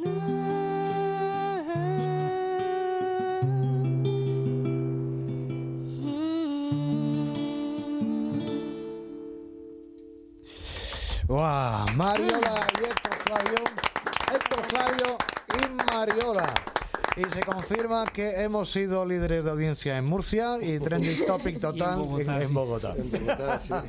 Speaker 7: ¡Guau! Mariola y Héctor Flavio y Mariola. Y se confirma que hemos sido líderes de audiencia en Murcia y trending topic total en Bogotá.
Speaker 8: En Bogotá, sí.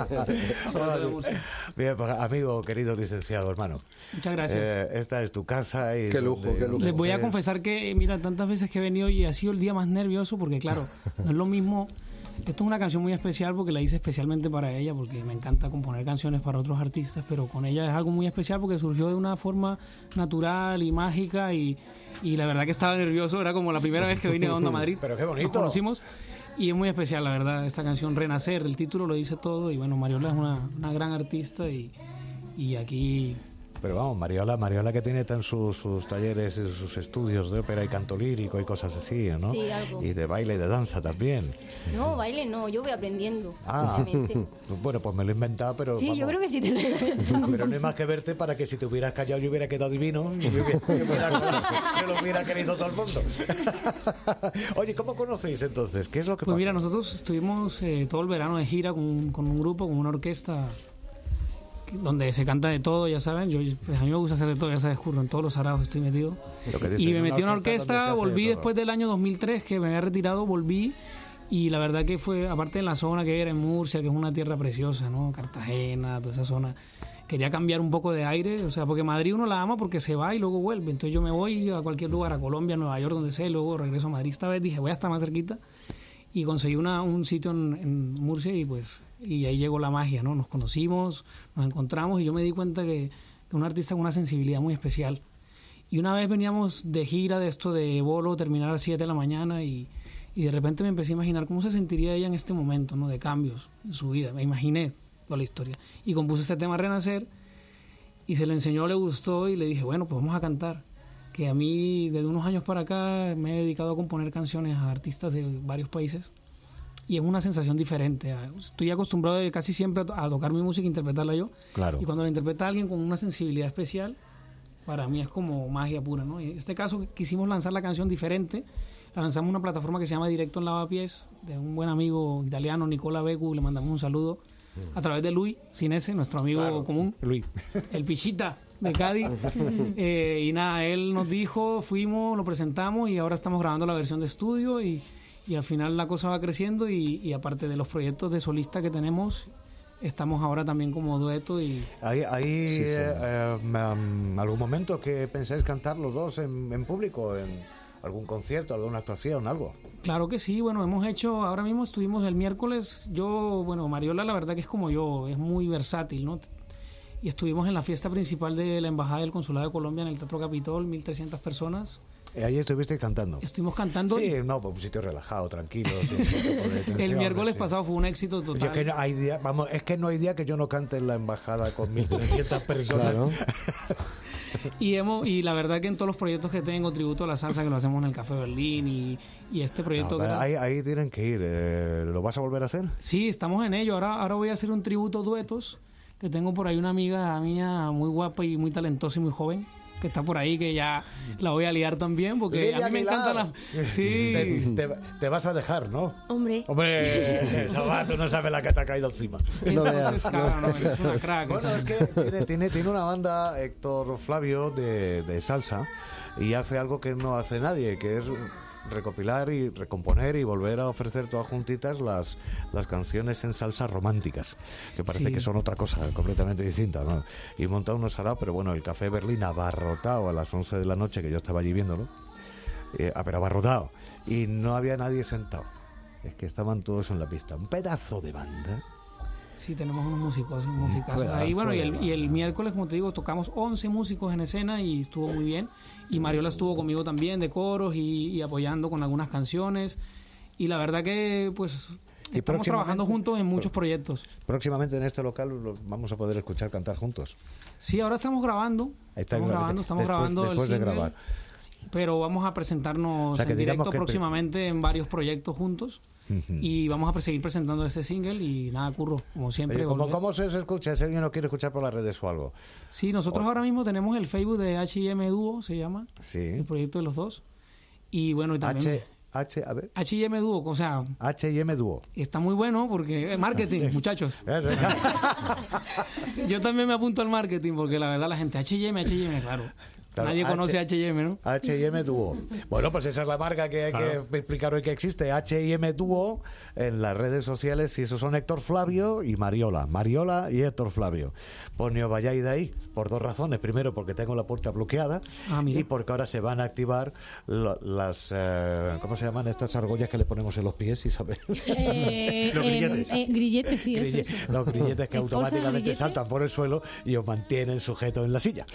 Speaker 7: Bien, pues, amigo, querido licenciado, hermano.
Speaker 3: Muchas gracias.
Speaker 7: Esta es tu casa. Y
Speaker 8: qué lujo, qué lujo.
Speaker 3: Les voy a confesar que, mira, tantas veces que he venido y ha sido el día más nervioso porque, claro, no es lo mismo. Esto es una canción muy especial porque la hice especialmente para ella, porque me encanta componer canciones para otros artistas, pero con ella es algo muy especial porque surgió de una forma natural y mágica y la verdad que estaba nervioso, era como la primera vez que vine a Onda Madrid.
Speaker 7: Pero qué bonito.
Speaker 3: Nos conocimos y es muy especial, la verdad, esta canción Renacer, el título lo dice todo y bueno, Mariola es una gran artista y aquí...
Speaker 7: Pero vamos, Mariola que tiene tan sus talleres y sus estudios de ópera y canto lírico y cosas así, ¿no?
Speaker 1: Sí, algo.
Speaker 7: Y de baile y de danza también.
Speaker 1: No, baile no, yo voy aprendiendo.
Speaker 7: Obviamente. Bueno, pues me lo he inventado, pero
Speaker 1: sí,
Speaker 7: vamos.
Speaker 1: yo creo que sí te lo he inventado.
Speaker 7: Pero no hay más que verte para que si te hubieras callado yo hubiera quedado divino y se lo hubiera querido todo el mundo. Oye, ¿cómo conocéis entonces? ¿Qué es lo que
Speaker 3: Pues
Speaker 7: pasa?
Speaker 3: mira, nosotros estuvimos todo el verano de gira con un grupo, con una orquesta donde se canta de todo, ya saben. Pues a mí me gusta hacer de todo, ya sabes, Curro, en todos los araos estoy metido. Y me metí en una orquesta, volví después del año 2003, que me había retirado, volví. Y la verdad que fue, aparte de la zona que era en Murcia, que es una tierra preciosa, ¿no? Cartagena, toda esa zona. Quería cambiar un poco de aire, o sea, porque Madrid uno la ama porque se va y luego vuelve. Entonces yo me voy a cualquier lugar, a Colombia, Nueva York, donde sea, y luego regreso a Madrid. Esta vez dije, voy a estar más cerquita. Y conseguí un sitio en Murcia y ahí llegó la magia, ¿no? Nos conocimos, nos encontramos y yo me di cuenta que un artista con una sensibilidad muy especial. Y una vez veníamos de gira de esto de bolo, terminar a las 7 de la mañana y de repente me empecé a imaginar cómo se sentiría ella en este momento, ¿no? De cambios en su vida. Me imaginé toda la historia. Y compuse este tema Renacer y se le enseñó, le gustó y le dije, bueno, pues vamos a cantar. Que a mí, desde unos años para acá, me he dedicado a componer canciones a artistas de varios países y es una sensación diferente. Estoy acostumbrado casi siempre a tocar mi música e interpretarla yo.
Speaker 7: Claro.
Speaker 3: Y cuando la interpreta alguien con una sensibilidad especial, para mí es como magia pura, ¿no? Y en este caso quisimos lanzar la canción diferente. La lanzamos en una plataforma que se llama Directo en Lavapiés, de un buen amigo italiano, Nicola Beccu, le mandamos un saludo a través de Luis Sinese, nuestro amigo común,
Speaker 7: Luis.
Speaker 3: El Pichita de Cádiz. Y nada, él nos dijo, fuimos, lo presentamos y ahora estamos grabando la versión de estudio y al final la cosa va creciendo y aparte de los proyectos de solista que tenemos, estamos ahora también como dueto y...
Speaker 7: ¿Hay algún momento que pensáis cantar los dos en público, en algún concierto, alguna actuación, algo?
Speaker 3: Claro que sí, bueno, hemos hecho, ahora mismo estuvimos el miércoles, Mariola la verdad que es como yo, es muy versátil, ¿no? Y estuvimos en la fiesta principal de la Embajada del Consulado de Colombia en el Teatro Capitol, 1.300 personas.
Speaker 7: Ahí estuviste cantando.
Speaker 3: Estuvimos cantando.
Speaker 7: Sí, no, pues un sitio relajado, tranquilo.
Speaker 3: El miércoles pasado fue un éxito total.
Speaker 7: Es que no hay día que yo no cante en la embajada con 1.300 personas. Claro.
Speaker 3: Y la verdad que en todos los proyectos que tengo, tributo a la salsa, que lo hacemos en el Café Berlín y este proyecto...
Speaker 7: Ahí tienen que ir. ¿Lo vas a volver a hacer?
Speaker 3: Sí, estamos en ello. Ahora voy a hacer un tributo duetos, que tengo por ahí una amiga mía muy guapa y muy talentosa y muy joven, que está por ahí, que ya la voy a liar también, porque Lidia, a mí me encanta la... Sí.
Speaker 7: Te vas a dejar, ¿no?
Speaker 1: Hombre,
Speaker 7: tú no sabes la que te ha caído encima.
Speaker 3: Entonces, claro, es una crack.
Speaker 7: Bueno, es que tiene una banda, Héctor Flavio, de salsa, y hace algo que no hace nadie, que es recopilar y recomponer y volver a ofrecer todas juntitas las canciones en salsa románticas, que parece que son otra cosa completamente distinta, ¿no? Y monta unos saraos, pero bueno, el Café Berlín abarrotado a las 11 de la noche, que yo estaba allí viéndolo, pero abarrotado, y no había nadie sentado. Es que estaban todos en la pista. Un pedazo de banda.
Speaker 3: Sí, tenemos unos musicazos ahí. Bueno, y el miércoles, como te digo, tocamos 11 músicos en escena y estuvo muy bien. Y Mariola estuvo conmigo también de coros y apoyando con algunas canciones. Y la verdad que, pues, estamos trabajando juntos en muchos proyectos.
Speaker 7: Próximamente en este local vamos a poder escuchar cantar juntos.
Speaker 3: Sí, ahora estamos grabando. Estamos grabando
Speaker 7: después
Speaker 3: el single,
Speaker 7: de grabar.
Speaker 3: Pero vamos a presentarnos en directo próximamente en varios proyectos juntos. Y vamos a seguir presentando este single y nada, Curro, como siempre.
Speaker 7: Oye, ¿cómo se escucha? Si alguien lo quiere escuchar por las redes o algo.
Speaker 3: Sí, nosotros ahora mismo tenemos el Facebook de H&M Dúo, se llama.
Speaker 7: Sí.
Speaker 3: El proyecto de los dos. Y bueno, y también... H&M Dúo, o sea...
Speaker 7: H&M Dúo.
Speaker 3: Está muy bueno porque... Marketing, muchachos. Yo también me apunto al marketing porque la verdad la gente... H&M, claro. Nadie conoce H&M, ¿no?
Speaker 7: H&M Dúo. Bueno, pues esa es la marca que hay que explicar hoy que existe. H&M Dúo en las redes sociales. Y esos son Héctor Flavio y Mariola. Mariola y Héctor Flavio. Pues ni os vayáis de ahí por dos razones. Primero, porque tengo la puerta bloqueada. Y porque ahora se van a activar las... ¿cómo se llaman estas argollas que le ponemos en los pies, Isabel?
Speaker 2: Los grilletes. Grilletes, sí, eso.
Speaker 7: Los grilletes que automáticamente saltan por el suelo y os mantienen sujetos en la silla.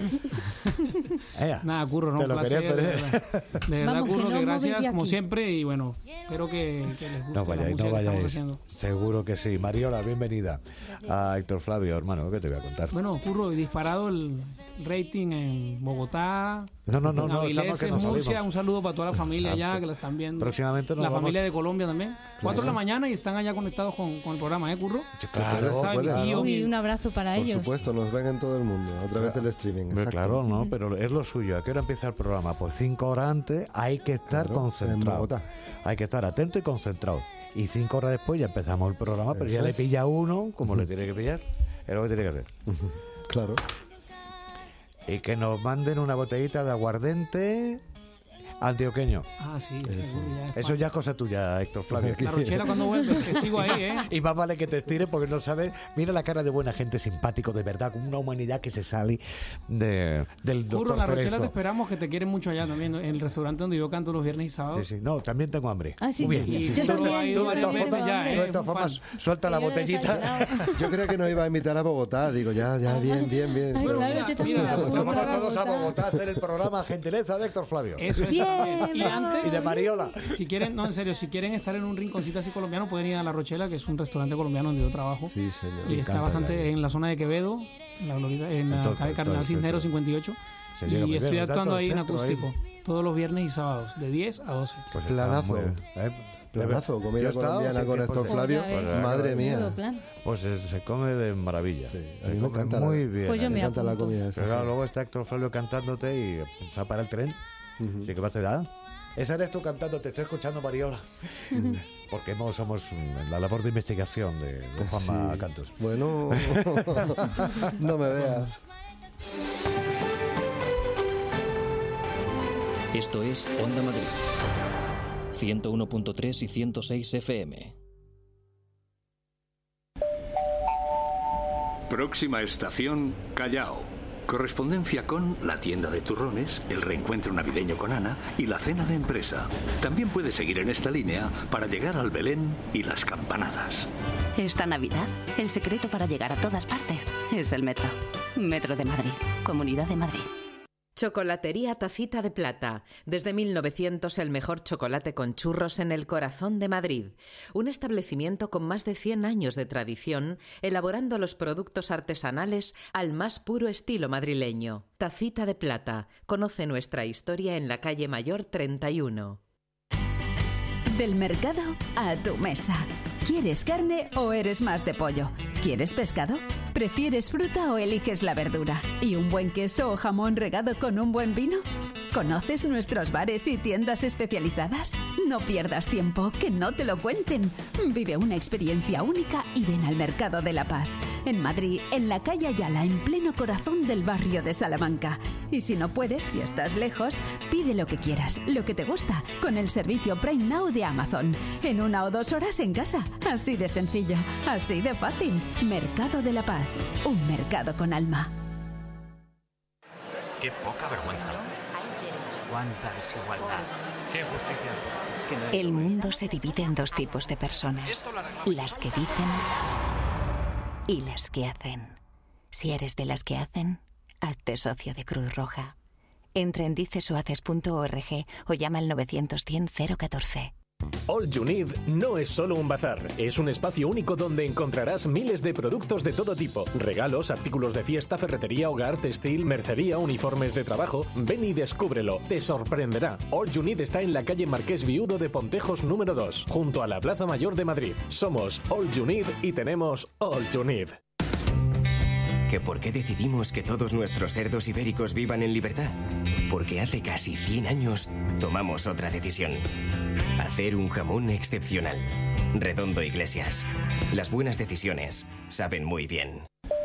Speaker 3: Nada, Curro, no, un placer. De verdad, Curro, que gracias como siempre y bueno, espero que les guste la música que estamos haciendo.
Speaker 7: Seguro que sí. Mariola, bienvenida a Héctor Flavio, hermano, ¿qué te voy a contar?
Speaker 3: Bueno, Curro, disparado el rating en Bogotá.
Speaker 7: No,
Speaker 3: Avilés, en Murcia, un saludo para toda la familia allá que la están viendo.
Speaker 7: Próximamente
Speaker 3: la familia de Colombia también. 4 de la mañana y están allá conectados con el programa, Curro?
Speaker 2: Claro, y un abrazo para ellos.
Speaker 8: Por supuesto, nos ven en todo el mundo a través del streaming.
Speaker 7: Claro, no, pero es lo suyo. ¿A qué hora empieza el programa? Pues 5 horas antes hay que estar concentrado. Hay que estar atento y concentrado. Y 5 horas después ya empezamos el programa, pero ya le pilla a uno como le tiene que pillar. Es lo que tiene que hacer.
Speaker 8: Claro.
Speaker 7: Y que nos manden una botellita de aguardiente antioqueño.
Speaker 3: Sí.
Speaker 7: Eso ya es cosa tuya, Héctor Flavio.
Speaker 3: La Rochela cuando vuelve, que sigo ahí,
Speaker 7: Y más vale que te estires porque no sabes. Mira la cara de buena gente, simpático, de verdad, con una humanidad que se sale del doctor
Speaker 3: La Rochela
Speaker 7: Cerezo.
Speaker 3: te esperamos, que te quieren mucho allá también, en el restaurante donde yo canto los viernes y sábados.
Speaker 7: Sí. No, también tengo hambre.
Speaker 2: Sí,
Speaker 7: muy bien.
Speaker 2: Yo también.
Speaker 7: De todas formas, suelta la botellita.
Speaker 8: Yo creo que nos iba a invitar a Bogotá. Digo, ya, bien.
Speaker 2: Ay, claro,
Speaker 7: vamos todos a Bogotá a hacer el programa Gentileza de Héctor Flavio.
Speaker 3: Eso es. Y antes,
Speaker 7: y de Mariola.
Speaker 3: Si quieren, no, en serio, si quieren estar en un rinconcito así colombiano, pueden ir a La Rochela, que es un restaurante colombiano donde yo trabajo.
Speaker 8: Sí, señor.
Speaker 3: Y está bastante en la zona de Quevedo, en la calle Cardenal Cisneros 58. Y estoy actuando ahí en acústico todos los viernes y sábados, de 10 a 12.
Speaker 8: Pues planazo, comida colombiana con Héctor Flavio. Madre mía.
Speaker 7: Pues se come de maravilla.
Speaker 8: A mí me encanta.
Speaker 7: Muy bien.
Speaker 2: Pues yo me
Speaker 8: encanta la comida.
Speaker 7: Pero luego está Héctor Flavio cantándote y se va para el tren. Sí, que va a dar. Esa eres tú cantando, te estoy escuchando, Mariola. Porque somos en la labor de investigación de Juanma Cantos.
Speaker 8: Bueno, no me veas.
Speaker 5: Esto es Onda Madrid, 101.3 y 106 FM.
Speaker 13: Próxima estación, Callao. Correspondencia con la tienda de turrones, el reencuentro navideño con Ana y la cena de empresa. También puedes seguir en esta línea para llegar al Belén y las campanadas.
Speaker 14: Esta Navidad, el secreto para llegar a todas partes es el metro. Metro de Madrid, Comunidad de Madrid.
Speaker 4: Chocolatería Tacita de Plata. Desde 1900 el mejor chocolate con churros en el corazón de Madrid. Un establecimiento con más de 100 años de tradición, elaborando los productos artesanales al más puro estilo madrileño. Tacita de Plata. Conoce nuestra historia en la calle Mayor 31.
Speaker 15: Del mercado a tu mesa. ¿Quieres carne o eres más de pollo? ¿Quieres pescado? ¿Prefieres fruta o eliges la verdura? ¿Y un buen queso o jamón regado con un buen vino? ¿Conoces nuestros bares y tiendas especializadas? No pierdas tiempo, que no te lo cuenten. Vive una experiencia única y ven al Mercado de la Paz. En Madrid, en la calle Ayala, en pleno corazón del barrio de Salamanca. Y si no puedes, si estás lejos, pide lo que quieras, lo que te gusta, con el servicio Prime Now de Amazon. En 1 o 2 horas en casa. Así de sencillo, así de fácil. Mercado de la Paz, un mercado con alma.
Speaker 6: Qué poca vergüenza. Cuánta desigualdad. Qué justicia. El mundo se divide en dos tipos de personas, las que dicen y las que hacen. Si eres de las que hacen, hazte socio de Cruz Roja. Entra en dicesohaces.org o llama al 900-100-014.
Speaker 17: All You Need no es solo un bazar, es un espacio único donde encontrarás miles de productos de todo tipo. Regalos, artículos de fiesta, ferretería, hogar, textil, mercería, uniformes de trabajo. Ven y descúbrelo, te sorprenderá. All You Need está en la calle Marqués Viudo de Pontejos número 2, junto a la Plaza Mayor de Madrid. Somos All You Need y tenemos All You Need.
Speaker 20: ¿Que por qué decidimos que todos nuestros cerdos ibéricos vivan en libertad? Porque hace casi 100 años tomamos otra decisión. Hacer un jamón excepcional. Redondo Iglesias. Las buenas decisiones saben muy bien.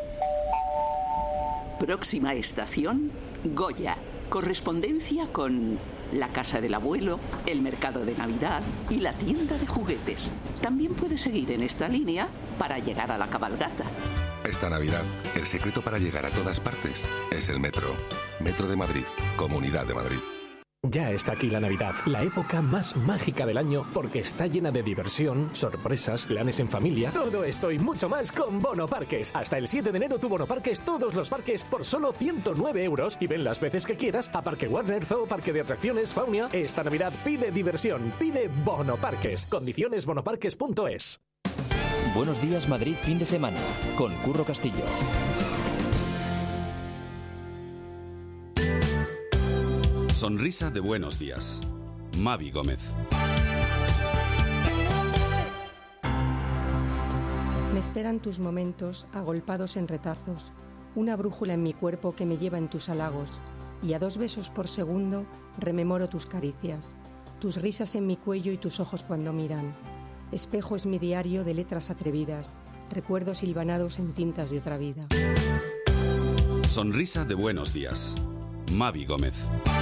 Speaker 18: Próxima estación, Goya. Correspondencia con la casa del abuelo, el mercado de Navidad y la tienda de juguetes. También puedes seguir en esta línea para llegar a la cabalgata.
Speaker 19: Esta Navidad, el secreto para llegar a todas partes es el metro. Metro de Madrid, Comunidad de Madrid.
Speaker 17: Ya está aquí la Navidad, la época más mágica del año porque está llena de diversión, sorpresas, planes en familia. Todo esto y mucho más con Bono Parques. Hasta el 7 de enero tu Bono Parques, todos los parques por solo 109 euros y ven las veces que quieras a Parque Warner, Zoo, Parque de Atracciones, Faunia. Esta Navidad pide diversión, pide Bono Parques. Condiciones bonoparques.es.
Speaker 5: Buenos días Madrid fin de semana con Curro Castillo.
Speaker 22: Sonrisa de buenos días. Mavi Gómez.
Speaker 23: Me esperan tus momentos agolpados en retazos, una brújula en mi cuerpo que me lleva en tus halagos, y a 2 besos por segundo rememoro tus caricias, tus risas en mi cuello y tus ojos cuando miran. Espejo es mi diario de letras atrevidas, recuerdos hilvanados en tintas de otra vida.
Speaker 22: Sonrisa de buenos días. Mavi Gómez.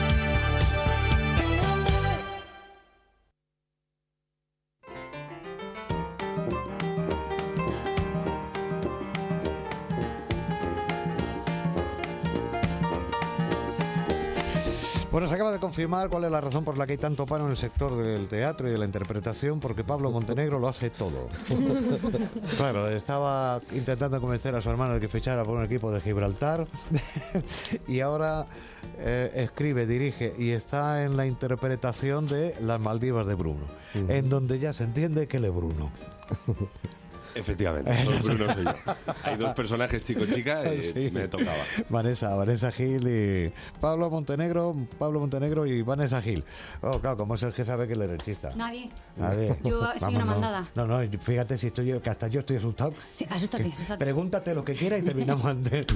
Speaker 7: Bueno, se acaba de confirmar cuál es la razón por la que hay tanto paro en el sector del teatro y de la interpretación, porque Pablo Montenegro lo hace todo. Claro, estaba intentando convencer a su hermano de que fichara por un equipo de Gibraltar y ahora escribe, dirige y está en la interpretación de Las Maldivas de Bruno, en donde ya se entiende que él es Bruno.
Speaker 11: Efectivamente, Bruno soy yo. Hay 2 personajes, chico-chica, y sí. Me tocaba.
Speaker 7: Vanessa Gil y Pablo Montenegro y Vanessa Gil. Oh, claro, como es el que sabe que él es chista.
Speaker 2: Nadie.
Speaker 7: Yo
Speaker 2: soy una mandada.
Speaker 7: No, fíjate si estoy yo, que hasta yo estoy asustado.
Speaker 2: Sí, asústate.
Speaker 7: Pregúntate lo que quieras y terminamos antes.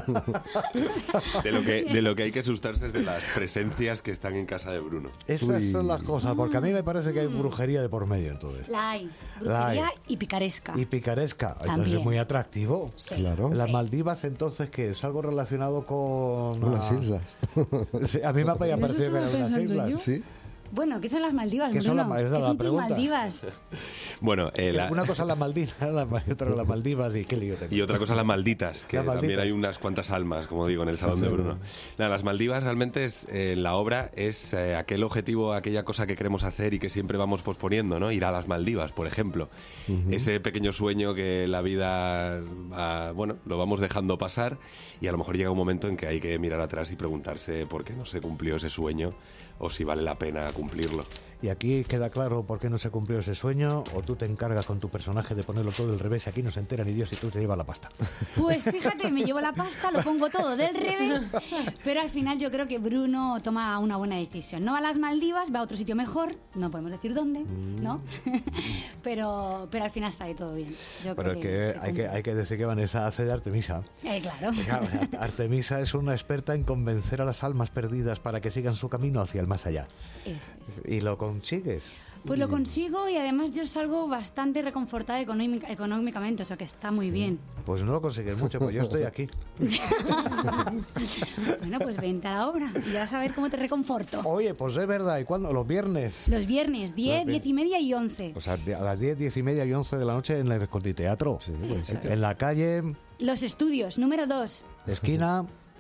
Speaker 11: De lo que hay que asustarse es de las presencias que están en casa de Bruno.
Speaker 7: Esas son las cosas, porque a mí me parece que hay brujería de por medio en todo esto.
Speaker 2: La hay. Brujería y picaresca.
Speaker 7: Picaresca, entonces es muy atractivo.
Speaker 2: Sí.
Speaker 8: Claro.
Speaker 7: Las Maldivas, entonces, ¿qué es? ¿Algo relacionado con
Speaker 8: las islas?
Speaker 7: Sí, a mí me ha parecido que eran unas islas.
Speaker 8: Sí.
Speaker 2: Bueno, ¿qué son las Maldivas,
Speaker 7: ¿Qué
Speaker 2: Bruno?
Speaker 7: ¿Qué son tus
Speaker 2: Maldivas?
Speaker 11: Bueno,
Speaker 7: una cosa las Maldivas, otra las Maldivas y qué lío tengo.
Speaker 11: Y otra cosa las Malditas, que también hay unas cuantas almas, como digo, en el Salón de Bruno. Nada, las Maldivas realmente la obra es aquel objetivo, aquella cosa que queremos hacer y que siempre vamos posponiendo, ¿no? Ir a las Maldivas, por ejemplo. Ese pequeño sueño que la vida, lo vamos dejando pasar y a lo mejor llega un momento en que hay que mirar atrás y preguntarse por qué no se cumplió ese sueño o si vale la pena cumplirlo.
Speaker 7: Y aquí queda claro por qué no se cumplió ese sueño, o tú te encargas con tu personaje de ponerlo todo del revés, aquí no se entera ni Dios y tú te llevas la pasta.
Speaker 2: Pues fíjate, me llevo la pasta, lo pongo todo del revés, pero al final yo creo que Bruno toma una buena decisión. No va a las Maldivas, va a otro sitio mejor, no podemos decir dónde, ¿no? pero al final está ahí todo bien.
Speaker 7: Pero hay que decir que Vanessa hace de Artemisa.
Speaker 2: Claro.
Speaker 7: Artemisa es una experta en convencer a las almas perdidas para que sigan su camino hacia el más allá.
Speaker 2: Eso es.
Speaker 7: Y lo consigues.
Speaker 2: Pues lo consigo y además yo salgo bastante reconfortada económicamente, o sea que está muy bien.
Speaker 7: Pues no lo consigues mucho, pues yo estoy aquí.
Speaker 2: Bueno, pues vente a la obra y ya vas a ver cómo te reconforto.
Speaker 7: Oye, pues es verdad, ¿y cuándo? ¿Los viernes?
Speaker 2: Los viernes, 10, 10 y media y 11.
Speaker 7: O sea, a las 10, 10 y media y 11 de la noche en el Esconditeatro. Sí, en la calle...
Speaker 2: Los Estudios, número 2.
Speaker 7: Esquina...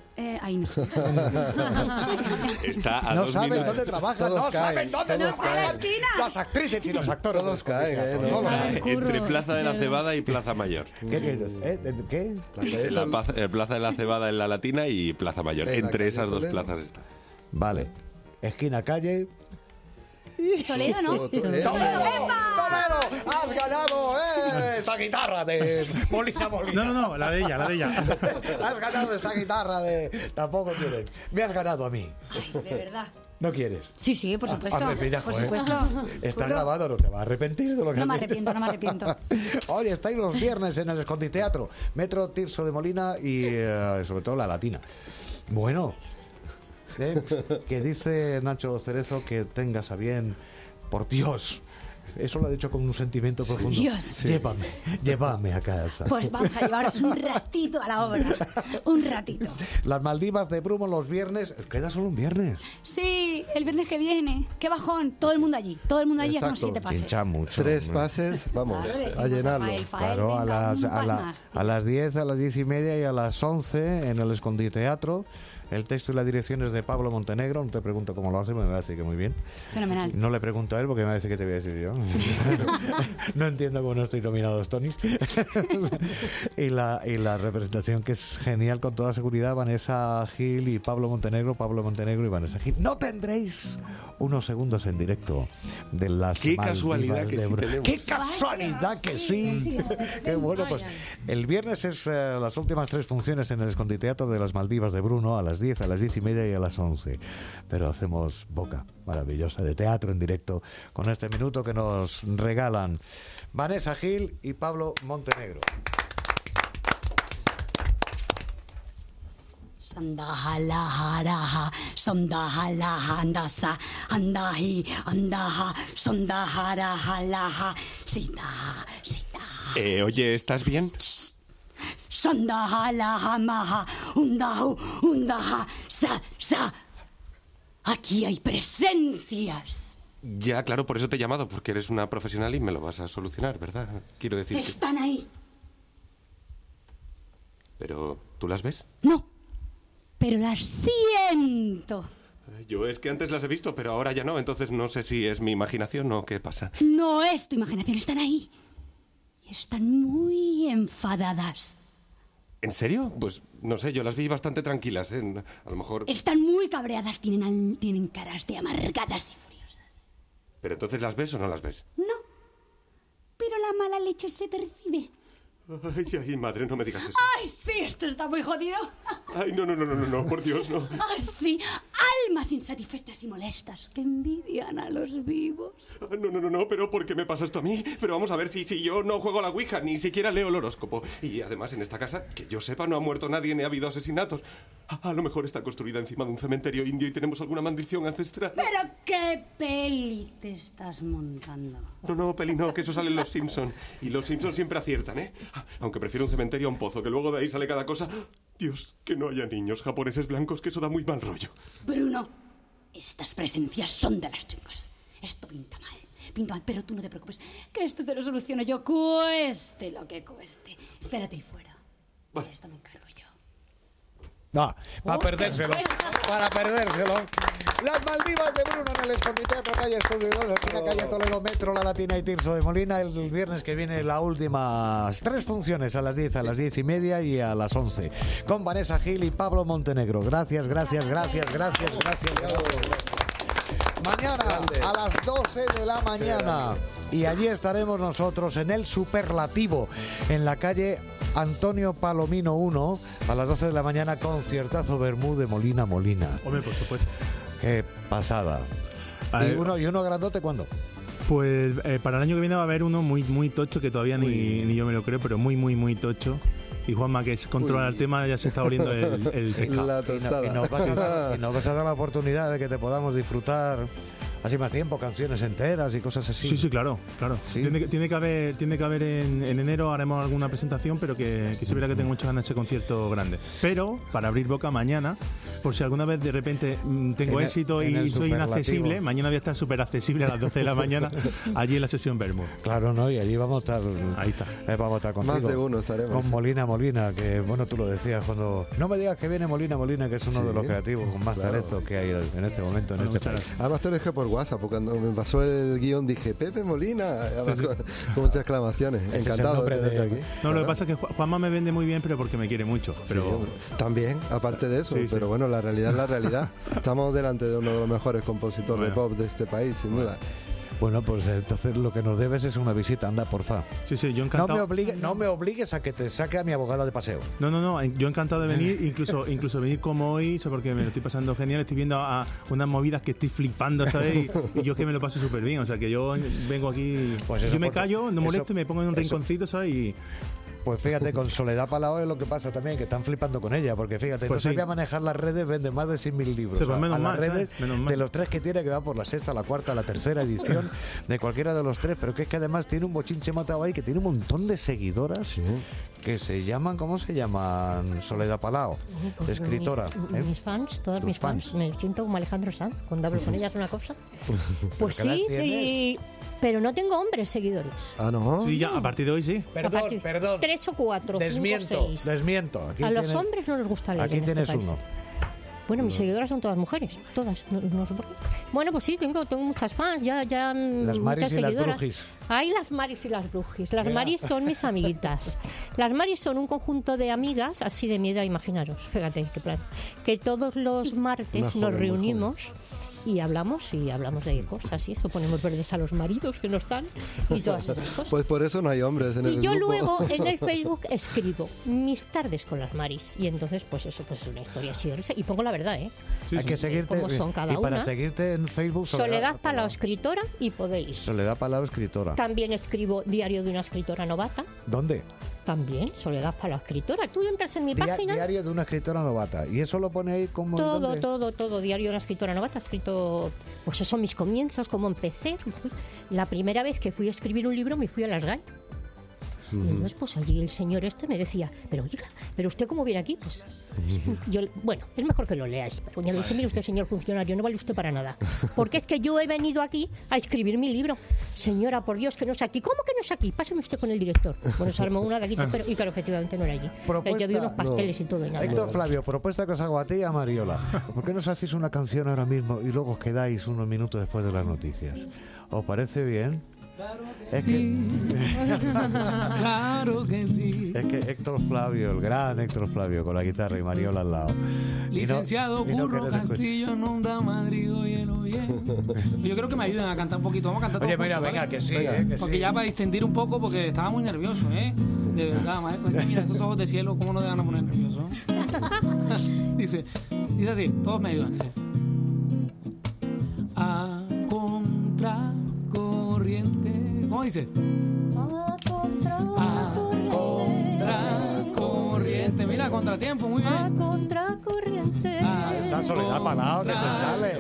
Speaker 2: Ahí no sé.
Speaker 11: Está a
Speaker 7: no
Speaker 11: 2
Speaker 7: saben
Speaker 11: minutos.
Speaker 7: dónde trabajan,
Speaker 8: Todos
Speaker 7: no
Speaker 8: caen,
Speaker 7: saben dónde
Speaker 8: todos
Speaker 7: trabajan.
Speaker 8: caen.
Speaker 2: esquina.
Speaker 7: Las actrices y los actores.
Speaker 8: Todos caen,
Speaker 7: No lo
Speaker 11: Está
Speaker 7: saben.
Speaker 11: entre Plaza de la Cebada y Plaza Mayor.
Speaker 7: ¿Qué?
Speaker 11: Plaza de la Cebada en la Latina y Plaza Mayor.
Speaker 8: En la
Speaker 11: Entre
Speaker 8: calle
Speaker 11: esas dos
Speaker 8: Toledo.
Speaker 11: plazas está.
Speaker 7: Vale. Esquina calle.
Speaker 2: Toledo, ¿no?
Speaker 8: Toledo.
Speaker 7: ¡Toledo! ¡Has ganado! Esta guitarra de Molina.
Speaker 9: No, la de ella.
Speaker 7: Has ganado esta guitarra de... Tampoco tienes. Me has ganado a mí.
Speaker 2: Ay, de verdad.
Speaker 7: ¿No quieres?
Speaker 2: Sí, por supuesto.
Speaker 7: Por
Speaker 2: supuesto.
Speaker 7: Está
Speaker 2: Curro.
Speaker 7: grabado, no te vas a arrepentir de lo que
Speaker 2: No me
Speaker 7: has dicho.
Speaker 2: arrepiento.
Speaker 7: Oye, estáis los viernes en el Esconditeatro, Metro Tirso de Molina y sobre todo la Latina. Bueno, que dice Nacho Cerezo que tengas a bien, por Dios. Eso lo ha dicho con un sentimiento profundo.
Speaker 2: Dios.
Speaker 7: Llévame a casa.
Speaker 2: Pues vamos a llevaros un ratito a la obra. Un ratito.
Speaker 7: Las Maldivas de Brumo los viernes. Queda solo un viernes.
Speaker 2: Sí, el viernes que viene. Qué bajón. Todo el mundo allí. Hacemos 7 pases.
Speaker 7: Hincha mucho.
Speaker 8: 3 pases, vamos,
Speaker 2: Claro,
Speaker 8: a llenarlo.
Speaker 7: Claro, a las 10, a las 10 y media y a las 11 en el Esconditeatro. El texto y la dirección es de Pablo Montenegro. No te pregunto cómo lo hace, me va a decir que muy bien.
Speaker 2: Fenomenal.
Speaker 7: No le pregunto a él porque me va a decir que te voy a decir yo. No entiendo cómo no estoy nominado a los Tonys. y la representación, que es genial con toda seguridad, Vanessa Gil y Pablo Montenegro y Vanessa Gil. No tendréis unos segundos en directo de las
Speaker 11: Qué
Speaker 7: Maldivas
Speaker 11: casualidad que
Speaker 7: de
Speaker 11: sí
Speaker 7: Bruno.
Speaker 11: tenemos.
Speaker 7: ¡Qué casualidad que sí! Qué bueno, pues el viernes es las últimas 3 funciones en el Esconditeatro de las Maldivas de Bruno, a las 10, a las 10 y media y a las 11. Pero hacemos boca maravillosa de teatro en directo con este minuto que nos regalan Vanessa Gil y Pablo Montenegro.
Speaker 2: Sandahalaharaha, Sondahalahandasa, Andahi, Andaha, Sondaharahalaha, Sita.
Speaker 11: Oye, ¿estás bien?
Speaker 2: Sondahalahamaha, Undaha, Sa. Aquí hay presencias.
Speaker 11: Ya, claro, por eso te he llamado, porque eres una profesional y me lo vas a solucionar, ¿verdad? Quiero decir que...
Speaker 2: Están ahí.
Speaker 11: ¿Pero tú las ves?
Speaker 2: No, pero las siento.
Speaker 11: Yo es que antes las he visto, pero ahora ya no, entonces no sé si es mi imaginación o qué pasa.
Speaker 2: No es tu imaginación, están ahí. Y están muy enfadadas.
Speaker 11: ¿En serio? Pues no sé, yo las vi bastante tranquilas, ¿eh? A lo mejor...
Speaker 2: Están muy cabreadas, tienen caras de amargadas y furiosas.
Speaker 11: ¿Pero entonces las ves o no las ves?
Speaker 2: No, pero la mala leche se percibe.
Speaker 11: Ay, madre, no me digas eso.
Speaker 2: ¡Ay, sí! Esto está muy jodido.
Speaker 11: Ay, no, por Dios, no.
Speaker 2: ¡Ay, sí! Almas insatisfechas y molestas que envidian a los vivos.
Speaker 11: No, pero ¿por qué me pasa esto a mí? Pero vamos a ver, si yo no juego a la Ouija, ni siquiera leo el horóscopo. Y además en esta casa, que yo sepa, no ha muerto nadie ni ha habido asesinatos. A lo mejor está construida encima de un cementerio indio y tenemos alguna maldición ancestral.
Speaker 2: ¿Pero qué peli te estás montando?
Speaker 11: No, peli no, que eso sale en Los Simpson. Y Los Simpson siempre aciertan, ¿eh? Aunque prefiero un cementerio a un pozo, que luego de ahí sale cada cosa. Dios, que no haya niños japoneses blancos, que eso da muy mal rollo.
Speaker 2: Bruno, estas presencias son de las chungas. Esto pinta mal, pero tú no te preocupes, que esto te lo soluciono yo, cueste lo que cueste. Espérate ahí fuera.
Speaker 11: Vale.
Speaker 2: Esto me encargo yo.
Speaker 7: No, para perdérselo. Las Maldivas de Bruno en el Esconditeatro, calle Estudio 2, esquina calle Toledo, Metro, La Latina y Tirso de Molina. El viernes que viene las últimas 3 funciones, a las 10, a las 10 y media y a las 11. Con Vanessa Gil y Pablo Montenegro. Gracias. Mañana a las 12 de la mañana. Y allí estaremos nosotros en el Superlativo, en la calle Antonio Palomino 1, a las 12 de la mañana, conciertazo Bermú de Molina.
Speaker 9: Hombre, por supuesto.
Speaker 7: Qué pasada. ¿Y uno grandote cuándo?
Speaker 9: Pues para el año que viene va a haber uno muy tocho, que todavía ni yo me lo creo, pero muy tocho. Y Juanma, que controla el tema, ya se está oliendo el pescado.
Speaker 8: La tostada.
Speaker 7: Y nos vas a dar la oportunidad de que te podamos disfrutar así más tiempo, canciones enteras y cosas así.
Speaker 9: Sí, claro. ¿Sí? Tiene que haber en enero, haremos alguna presentación, pero que se verá que tengo muchas ganas de ese concierto grande. Pero, para abrir boca mañana, por si alguna vez de repente tengo éxito y soy inaccesible, mañana voy a estar súper accesible a las 12 de la mañana, allí en la sesión Bermud.
Speaker 7: Claro, ¿no? Y allí vamos a estar...
Speaker 9: Ahí está.
Speaker 7: Vamos a estar contigo.
Speaker 8: Más de uno estaremos.
Speaker 7: Con Molina, que bueno, tú lo decías cuando... No me digas que viene Molina, que es uno de los creativos con más talento que hay en este momento en este país.
Speaker 8: Además te lo dije por WhatsApp, porque cuando me pasó el guión dije, Pepe Molina, con muchas exclamaciones. Encantado de tenerte aquí.
Speaker 9: No, lo que pasa es que Juanma me vende muy bien, pero porque me quiere mucho. Pero
Speaker 8: también, aparte de eso, pero bueno, la realidad es la realidad. Estamos delante de uno de los mejores compositores de pop de este país, sin duda.
Speaker 7: Bueno, pues entonces lo que nos debes es una visita, anda, porfa.
Speaker 9: Sí, yo encantado.
Speaker 7: No me obligues a que te saque a mi abogada de paseo.
Speaker 9: No, yo encantado de venir, incluso venir como hoy, porque me lo estoy pasando genial, estoy viendo a unas movidas que estoy flipando, ¿sabes? Y yo que me lo paso súper bien, o sea, que yo vengo aquí, pues yo me callo, no molesto y me pongo en un rinconcito, ¿sabes? Y...
Speaker 7: Pues fíjate, con Soledad Palao es lo que pasa también, que están flipando con ella, porque fíjate, pues no sabía manejar las redes, vende más de 100.000 libros.
Speaker 9: Sí, pues menos
Speaker 7: las redes
Speaker 9: menos
Speaker 7: de los 3 que tiene, que va por la 6ª, la 4ª, la 3ª edición de cualquiera de los 3, pero que es que además tiene un bochinche matado ahí, que tiene un montón de seguidoras que se llaman, ¿cómo se llaman? Soledad Palao, pues escritora.
Speaker 24: Mis fans, todas mis fans, me siento como Alejandro Sanz, cuando hablo con ellas una cosa. Pues sí, pero no tengo hombres seguidores.
Speaker 8: Ah, ¿no?
Speaker 9: Sí, ya, a partir de hoy sí.
Speaker 7: Perdón.
Speaker 24: 3 o 4,
Speaker 7: Desmiento.
Speaker 24: Aquí a los hombres no les gusta leer.
Speaker 7: Aquí tienes uno.
Speaker 24: Bueno, mis seguidoras son todas mujeres, todas, no sé por qué. Bueno, pues sí, tengo muchas fans, ya
Speaker 7: las Maris
Speaker 24: muchas
Speaker 7: y
Speaker 24: seguidoras.
Speaker 7: Las Brujis.
Speaker 24: Hay las Maris y las Brujis. Las Maris son mis amiguitas. Las Maris son un conjunto de amigas, así de mi edad, imaginaros, fíjate qué plan. Que todos los martes nos reunimos y hablamos de cosas y eso, ponemos verdes a los maridos que no están y todas esas cosas.
Speaker 8: Pues por eso no hay hombres en el grupo.
Speaker 24: Y yo luego en el Facebook escribo mis tardes con las Maris y entonces pues eso pues es una historia así de risa y pongo la verdad,
Speaker 7: hay que seguirte,
Speaker 24: como son cada
Speaker 7: y para
Speaker 24: una.
Speaker 7: seguirte en Facebook
Speaker 24: Soledad Palao, escritora, y podéis.
Speaker 7: Soledad Palao, escritora.
Speaker 24: También escribo Diario de una escritora novata.
Speaker 7: ¿Dónde?
Speaker 24: También, Soledad Palao, escritora. Tú entras en mi página.
Speaker 7: Diario de una escritora novata. ¿Y eso lo pone ahí como...?
Speaker 24: Todo. Diario de una escritora novata. Escrito, pues eso, mis comienzos, cómo empecé. La primera vez que fui a escribir un libro me fui a Las Gal. Y entonces, pues allí el señor me decía, pero oiga, ¿pero usted cómo viene aquí? Pues yo, bueno, es mejor que lo leáis. Pero ya le dije, mire usted, señor funcionario, no vale usted para nada. Porque es que yo he venido aquí a escribir mi libro. Señora, por Dios, que no es aquí. ¿Cómo que no es aquí? Pásame usted con el director. Bueno, se armó una de aquí, pero y claro, efectivamente no era allí. Yo vi unos pasteles y todo y nada.
Speaker 7: Héctor Flavio, propuesta que os hago a ti y a Mariola. ¿Por qué no os hacéis una canción ahora mismo y luego os quedáis unos minutos después de las noticias? ¿Os parece bien?
Speaker 3: Claro que sí.
Speaker 7: Es que Héctor Flavio, el gran Héctor Flavio, con la guitarra y Mariola al lado.
Speaker 3: Licenciado Curro Castillo en Onda Madrid, oye. Yo creo que me ayuden a cantar un poquito. Vamos a cantar todo.
Speaker 7: Oye, mira, venga, que sí, que
Speaker 3: porque ya para distendir un poco, porque estaba muy nervioso, De verdad, maestro. Mira, esos ojos de cielo, ¿cómo no te van a poner nervioso? Dice así, todos me ayudan. Dice, a contracorriente. ¿Cómo dice? A contracorriente. Mira, contratiempo, muy bien.
Speaker 24: A contracorriente.
Speaker 7: Está Soledad Palao, que se sale.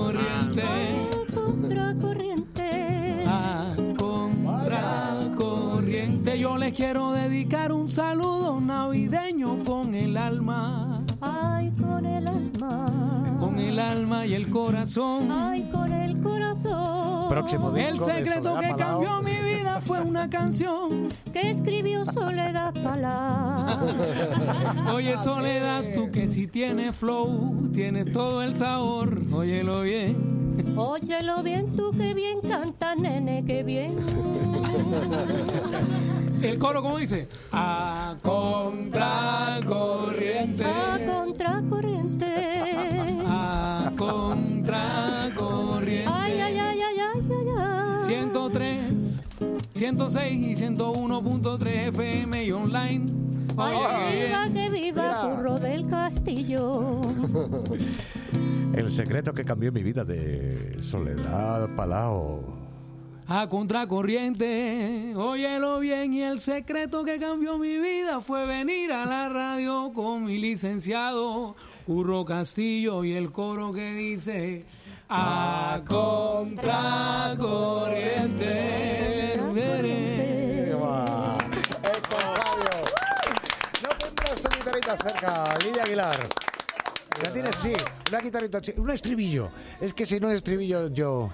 Speaker 24: Contracorriente.
Speaker 3: A contracorriente. Yo les quiero dedicar un saludo navideño con el alma.
Speaker 24: Ay, con el alma.
Speaker 3: Con el alma y el corazón.
Speaker 24: Ay, con el corazón.
Speaker 7: Próximo disco.
Speaker 3: El secreto que cambió mi vida fue una canción
Speaker 24: que escribió Soledad Palao.
Speaker 3: Oye, Soledad, tú que si tienes flow, tienes todo el sabor. Óyelo bien.
Speaker 24: Óyelo bien, tú que bien cantas, nene, que bien.
Speaker 3: El coro, ¿cómo dice? A contracorriente.
Speaker 24: A contracorriente.
Speaker 3: A contracorriente.
Speaker 24: Ay.
Speaker 3: 103, 106 y 101.3 FM y online.
Speaker 24: Ay, que viva Curro del Castillo.
Speaker 7: El secreto que cambió mi vida, de Soledad Palao.
Speaker 3: A contracorriente, óyelo bien, y el secreto que cambió mi vida fue venir a la radio con mi licenciado Curro Castillo y el coro que dice: a contracorriente.
Speaker 7: No tendrás tu guitarrita cerca, Lidia Aguilar. La tienes, sí, una guitarrita, un estribillo. Es que si no es estribillo, yo...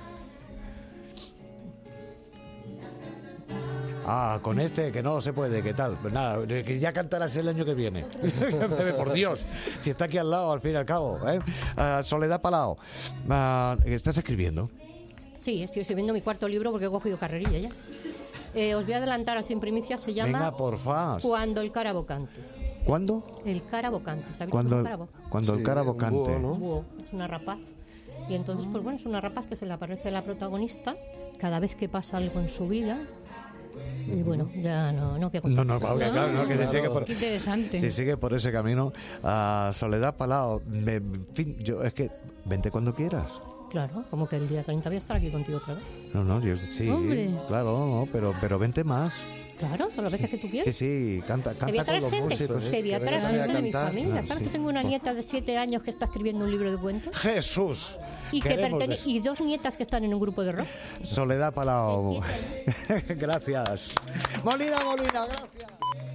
Speaker 7: Con este, que no se puede, ¿qué tal? Pues nada, que ya cantarás el año que viene. Por Dios, si está aquí al lado, al fin y al cabo. Soledad Palau, ¿estás escribiendo?
Speaker 24: Sí, estoy escribiendo mi cuarto libro porque he cogido carrerilla ya. Os voy a adelantar así en primicia, se llama...
Speaker 7: Venga, porfa.
Speaker 24: Cuando el cárabo cante.
Speaker 7: ¿Cuándo?
Speaker 24: El cárabo cante, ¿sabéis
Speaker 7: cuando
Speaker 24: el cárabo?
Speaker 7: Cuando el cárabo cante.
Speaker 24: Búho, ¿no? Búho, es una rapaz. Y entonces, pues bueno, es una rapaz que se le aparece a la protagonista cada vez que pasa algo en su vida. Y bueno, ya no voy a contar.
Speaker 7: Claro, que se sigue por...
Speaker 2: Qué interesante.
Speaker 7: Si sigue por ese camino. Soledad Palau, en fin, es que vente cuando quieras.
Speaker 24: Claro, como que el día 30 voy a estar aquí contigo otra vez.
Speaker 7: No, yo sí.
Speaker 24: Hombre.
Speaker 7: Claro, no, pero vente más.
Speaker 24: Claro, todas las veces que tú quieras.
Speaker 7: Sí, canta con los músicos.
Speaker 24: Te voy a traer gente de mi familia. ¿Sabes que tengo una nieta de 7 años que está escribiendo un libro de cuentos?
Speaker 7: ¡Jesús!
Speaker 24: Y 2 nietas que están en un grupo de rock.
Speaker 7: Soledad Palau. Gracias. Molina, gracias.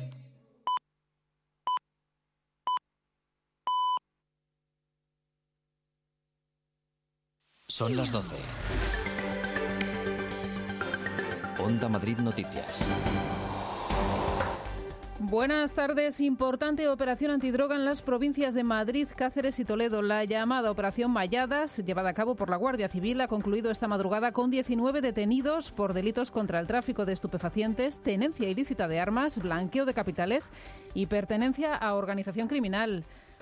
Speaker 5: Son las 12. Onda Madrid Noticias.
Speaker 10: Buenas tardes. Importante operación antidroga en las provincias de Madrid, Cáceres y Toledo. La llamada Operación Malladas, llevada a cabo por la Guardia Civil, ha concluido esta madrugada con 19 detenidos por delitos contra el tráfico de estupefacientes, tenencia ilícita de armas, blanqueo de capitales y pertenencia a organización criminal.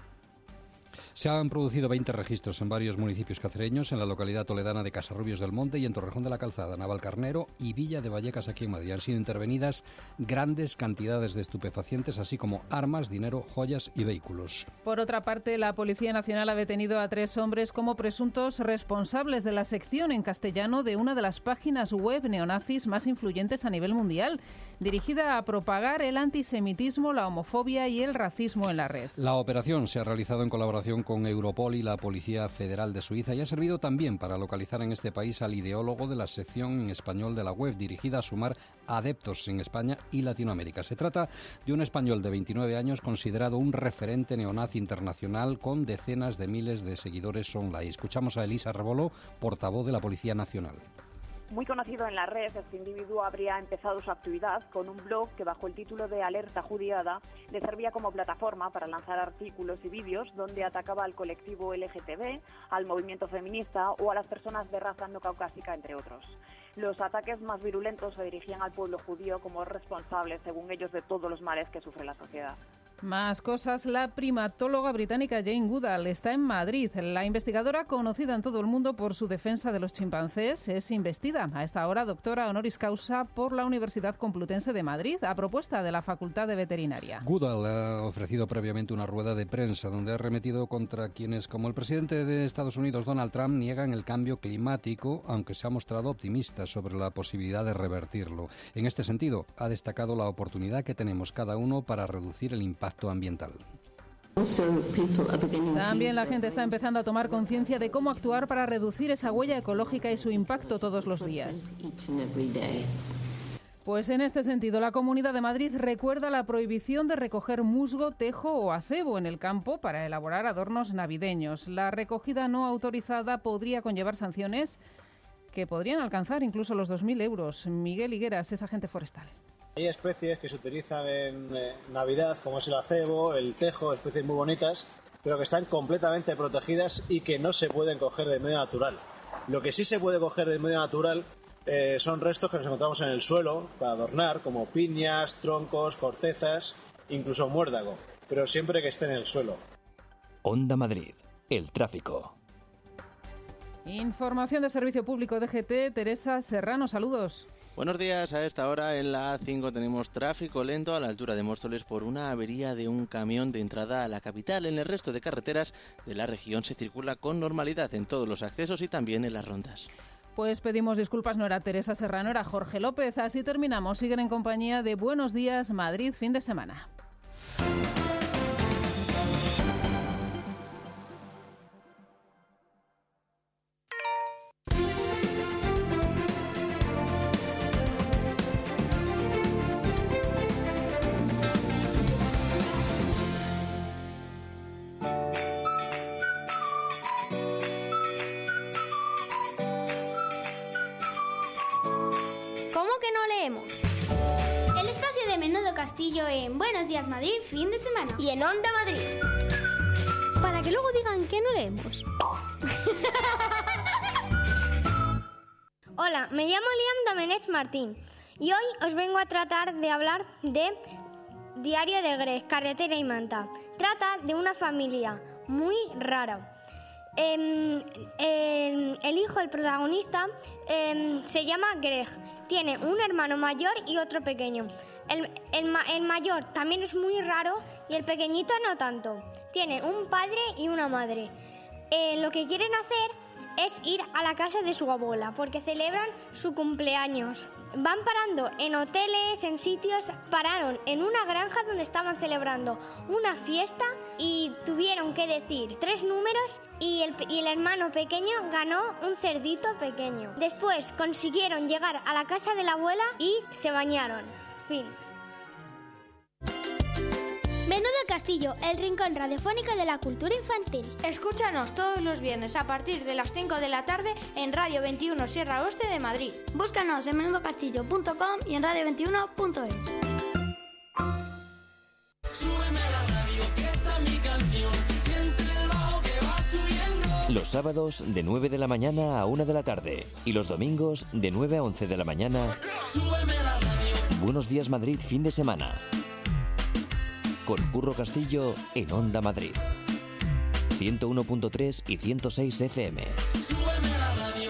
Speaker 12: Se han producido 20 registros en varios municipios cacereños, en la localidad toledana de Casarrubios del Monte y en Torrejón de la Calzada, Navalcarnero y Villa de Vallecas, aquí en Madrid. Han sido intervenidas grandes cantidades de estupefacientes, así como armas, dinero, joyas y vehículos.
Speaker 10: Por otra parte, la Policía Nacional ha detenido a 3 hombres como presuntos responsables de la sección en castellano de una de las páginas web neonazis más influyentes a nivel mundial, dirigida a propagar el antisemitismo, la homofobia y el racismo en la red.
Speaker 12: La operación se ha realizado en colaboración con Europol y la Policía Federal de Suiza y ha servido también para localizar en este país al ideólogo de la sección en español de la web, dirigida a sumar adeptos en España y Latinoamérica. Se trata de un español de 29 años considerado un referente neonazi internacional con decenas de miles de seguidores online. Escuchamos a Elisa Rebolo, portavoz de la Policía Nacional.
Speaker 16: Muy conocido en la red, este individuo habría empezado su actividad con un blog que bajo el título de Alerta Judiada le servía como plataforma para lanzar artículos y vídeos donde atacaba al colectivo LGTB, al movimiento feminista o a las personas de raza no caucásica, entre otros. Los ataques más virulentos se dirigían al pueblo judío como responsable, según ellos, de todos los males que sufre la sociedad.
Speaker 10: Más cosas. La primatóloga británica Jane Goodall está en Madrid. La investigadora, conocida en todo el mundo por su defensa de los chimpancés, es investida a esta hora doctora honoris causa por la Universidad Complutense de Madrid, a propuesta de la Facultad de Veterinaria.
Speaker 12: Goodall ha ofrecido previamente una rueda de prensa donde ha arremetido contra quienes, como el presidente de Estados Unidos, Donald Trump, niegan el cambio climático, aunque se ha mostrado optimista sobre la posibilidad de revertirlo. En este sentido, ha destacado la oportunidad que tenemos cada uno para reducir el impacto ambiental.
Speaker 10: También la gente está empezando a tomar conciencia de cómo actuar para reducir esa huella ecológica y su impacto todos los días. Pues en este sentido, la Comunidad de Madrid recuerda la prohibición de recoger musgo, tejo o acebo en el campo para elaborar adornos navideños. La recogida no autorizada podría conllevar sanciones que podrían alcanzar incluso los 2.000 euros. Miguel Higueras es agente forestal.
Speaker 21: Hay especies que se utilizan en Navidad, como es el acebo, el tejo, especies muy bonitas, pero que están completamente protegidas y que no se pueden coger del medio natural. Lo que sí se puede coger del medio natural son restos que nos encontramos en el suelo para adornar, como piñas, troncos, cortezas, incluso muérdago, pero siempre que esté en el suelo.
Speaker 5: Onda Madrid, el tráfico.
Speaker 10: Información de Servicio Público DGT, Teresa Serrano, saludos.
Speaker 25: Buenos días. A esta hora en la A5 tenemos tráfico lento a la altura de Móstoles por una avería de un camión de entrada a la capital. En el resto de carreteras de la región se circula con normalidad en todos los accesos y también en las rondas.
Speaker 10: Pues pedimos disculpas, no era Teresa Serrano, era Jorge López. Así terminamos. Siguen en compañía de Buenos Días Madrid, fin de semana.
Speaker 1: Castillo en Buenos Días Madrid, fin de semana.
Speaker 4: Y en Onda Madrid.
Speaker 1: Para que luego digan que no leemos.
Speaker 4: Hola, me llamo Liam Domenech Martín y hoy os vengo a tratar de hablar de Diario de Greg, Carretera y Manta. Trata de una familia muy rara. El hijo del protagonista se llama Greg. Tiene un hermano mayor y otro pequeño. El mayor también es muy raro y el pequeñito no tanto. Tiene un padre y una madre. Lo que quieren hacer es ir a la casa de su abuela porque celebran su cumpleaños. Van parando en hoteles, en sitios. Pararon en una granja donde estaban celebrando una fiesta y tuvieron que decir 3 números y el hermano pequeño ganó un cerdito pequeño. Después consiguieron llegar a la casa de la abuela y se bañaron. Fin.
Speaker 1: Menudo Castillo, el rincón radiofónico de la cultura infantil.
Speaker 4: Escúchanos todos los viernes a partir de las 5 de la tarde en Radio 21 Sierra Oeste de Madrid.
Speaker 1: Búscanos en menudocastillo.com y en radio21.es.
Speaker 5: Los sábados de 9 de la mañana a 1 de la tarde y los domingos de 9 a 11 de la mañana. Buenos Días Madrid, fin de semana. Con Curro Castillo en Onda Madrid. 101.3 y 106 FM.
Speaker 13: Súbeme la radio.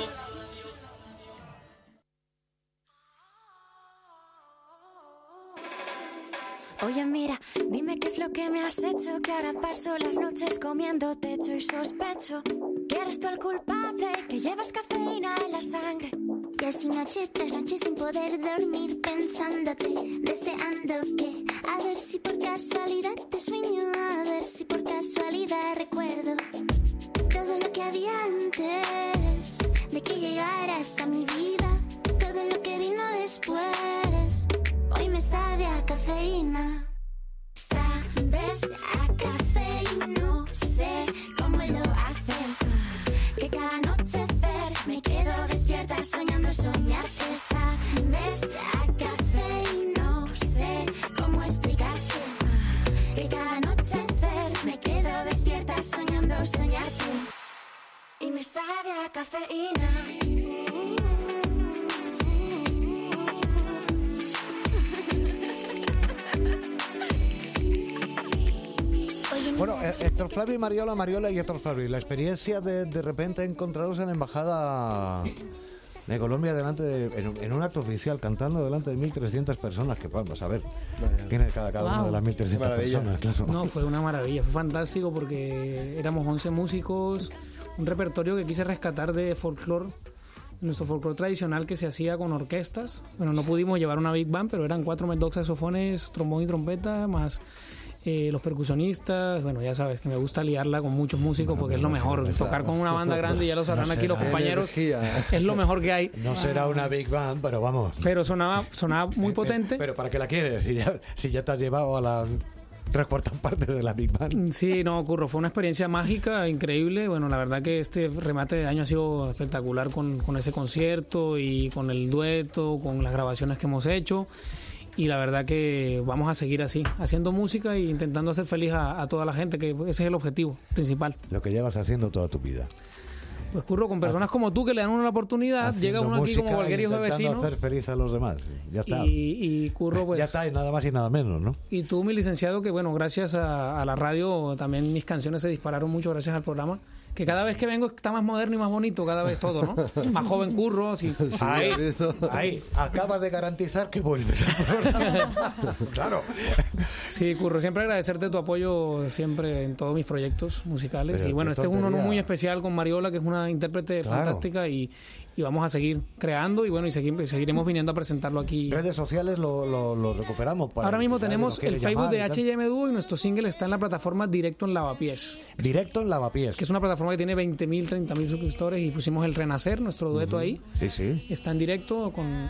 Speaker 14: Oye, mira, dime qué es lo que me has hecho, que ahora paso las noches comiendo techo y sospecho que eres tú el culpable, que llevas cafeína en la sangre.
Speaker 15: Y así noche tras noche sin poder dormir pensándote, deseando que a ver si por casualidad te sueño, a ver si por casualidad recuerdo todo lo que había antes de que llegaras a mi vida, todo lo que vino después. Hoy me sabe a cafeína.
Speaker 14: Sabes a café y no sé cómo lo haces, que cada anochecer me quedo despierta soñando soñarte. Sabes a café y no sé cómo explicarte, que cada anochecer me quedo despierta soñando soñarte. Y me sabe a cafeína.
Speaker 7: Bueno, Héctor Flavio y Mariola y Héctor Flavio, la experiencia de repente encontraros en la embajada de Colombia en un acto oficial cantando delante de 1.300 personas, que vamos a ver, tiene cada una de las 1.300 personas, claro.
Speaker 3: No, fue una maravilla, fue fantástico porque éramos 11 músicos, un repertorio que quise rescatar de folclore, nuestro folclore tradicional que se hacía con orquestas. Bueno, no pudimos llevar una big band, pero eran 4 dos saxofones, trombón y trompeta, más los percusionistas. Bueno, ya sabes que me gusta liarla con muchos músicos porque es lo mejor. Tocar con una banda grande, ya lo sabrán aquí los compañeros, es lo mejor que hay.
Speaker 7: No será una big band, pero vamos.
Speaker 3: Pero sonaba muy potente.
Speaker 7: Pero ¿para qué la quieres? Si ya te has llevado a la 3/4 partes de la big band.
Speaker 3: Sí, no, Curro, fue una experiencia mágica, increíble. Bueno, la verdad que este remate de año ha sido espectacular con ese concierto y con el dueto, con las grabaciones que hemos hecho. Y la verdad que vamos a seguir así, haciendo música e intentando hacer feliz a toda la gente, que ese es el objetivo principal.
Speaker 7: Lo que llevas haciendo toda tu vida.
Speaker 3: Pues Curro, con personas como tú que le dan una la oportunidad, llega uno aquí como cualquier hijo de vecino.
Speaker 7: Hacer feliz a los demás, ya está.
Speaker 3: Y Curro, pues...
Speaker 7: Ya está, y nada más y nada menos, ¿no?
Speaker 3: Y tú, mi licenciado, que bueno, gracias a la radio también mis canciones se dispararon mucho gracias al programa. Que cada vez que vengo está más moderno y más bonito, cada vez todo, ¿no? Más joven Curro, así.
Speaker 7: Sí, ahí, acabas de garantizar que vuelves al programa. Claro.
Speaker 3: Sí, Curro, siempre agradecerte tu apoyo siempre en todos mis proyectos musicales. Pero y bueno, este es uno muy especial con Mariola, que es una intérprete fantástica y vamos a seguir creando y bueno, y seguiremos viniendo a presentarlo aquí.
Speaker 7: Redes sociales lo recuperamos.
Speaker 3: Ahora mismo tenemos el Facebook de H&M Dúo y nuestro single está en la plataforma Directo en Lavapiés.
Speaker 7: Directo en Lavapiés.
Speaker 3: Que es una plataforma que tiene 20.000, 30.000 suscriptores y pusimos el Renacer, nuestro dueto ahí.
Speaker 7: Sí, sí.
Speaker 3: Está en directo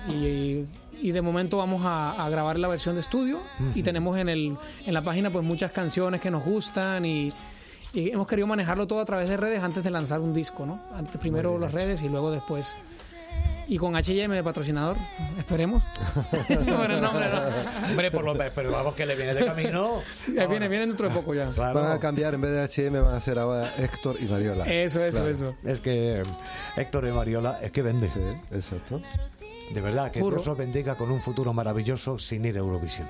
Speaker 3: y de momento vamos a grabar la versión de estudio y tenemos en la página pues muchas canciones que nos gustan y hemos querido manejarlo todo a través de redes antes de lanzar un disco, ¿no? Antes primero las redes y luego después Y con H&M de patrocinador, esperemos. Pero no, hombre, no.
Speaker 7: Hombre, pero vamos, que le viene de camino.
Speaker 3: Viene dentro de poco ya.
Speaker 8: Claro. Van a cambiar, en vez de H&M van a ser ahora Héctor y Mariola.
Speaker 3: Eso.
Speaker 7: Es que Héctor y Mariola es que vende.
Speaker 8: Sí, exacto.
Speaker 7: De verdad, que Dios os bendiga con un futuro maravilloso sin ir a Eurovisión.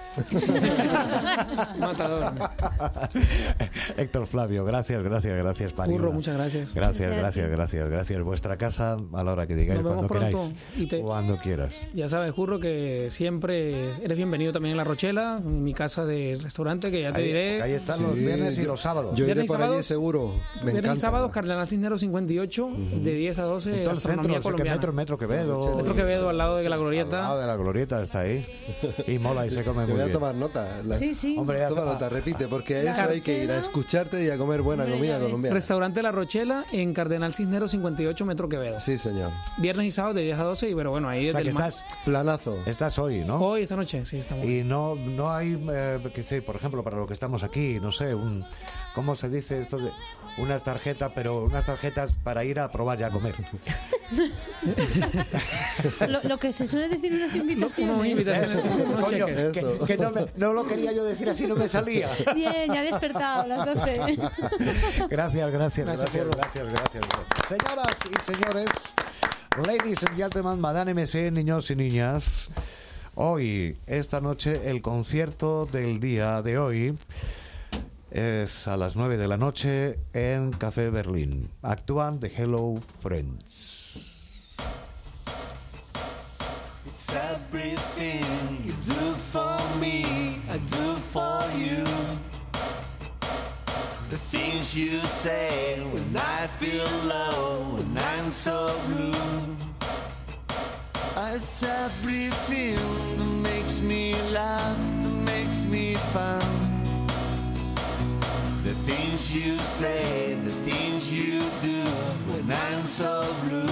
Speaker 3: Matador.
Speaker 7: Héctor Flavio, gracias, Mariola.
Speaker 3: Curro, muchas gracias.
Speaker 7: Gracias. Vuestra casa a la hora que digáis, cuando queráis. Cuando quieras.
Speaker 3: Ya sabes, Curro, que siempre eres bienvenido también en La Rochela, en mi casa de restaurante, que ya te diré.
Speaker 7: Ahí están los viernes y los sábados.
Speaker 8: Yo iré por allí seguro.
Speaker 3: Viernes y sábados, Cardenal Cisneros 58, de 10 a 12, gastronomía colombiana.
Speaker 7: Metro Quevedo.
Speaker 3: Metro Quevedo, al lado de la Glorieta.
Speaker 7: Al lado de la Glorieta está ahí. Y mola y se come muy bien.
Speaker 8: Voy a tomar nota.
Speaker 2: Sí.
Speaker 7: Hombre,
Speaker 8: toma nota, repite, porque a eso hay que ir a escucharte y a comer buena comida colombiana.
Speaker 3: Restaurante La Rochela en Cardenal Cisneros 58, Metro Quevedo.
Speaker 8: Sí, señor.
Speaker 3: Viernes y sábado de 10 a 12, pero bueno, ahí desde el
Speaker 7: estás
Speaker 8: planazo.
Speaker 7: Estás hoy, ¿no?
Speaker 3: Hoy, esta noche, sí, estamos.
Speaker 7: Y no hay, por ejemplo, para lo que estamos aquí, no sé, ¿cómo se dice esto de unas tarjetas, pero unas tarjetas para ir a probar ya a comer?
Speaker 2: lo que se suele decir unas invitaciones.
Speaker 3: Unos cheques.
Speaker 7: Que no lo quería yo decir así, no me salía.
Speaker 2: Bien, ya he despertado a las 12.
Speaker 7: Gracias. Señoras y señores, ladies and gentlemen, madame MC, niños y niñas, hoy, esta noche, el concierto del día de hoy es a las 9 de la noche en Café Berlín. Actúan The Hello Friends.
Speaker 13: It's everything you do for me, I do for you. The things you say when I feel low, when I'm so blue. It's everything that makes me laugh, that makes me fun. The things you say, the things you do when I'm so blue.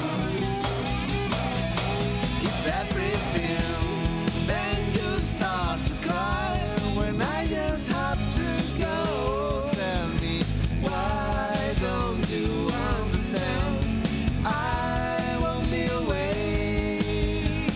Speaker 13: It's everything. Then you start to cry when I just have to go. Tell me, why don't you understand? I won't be away.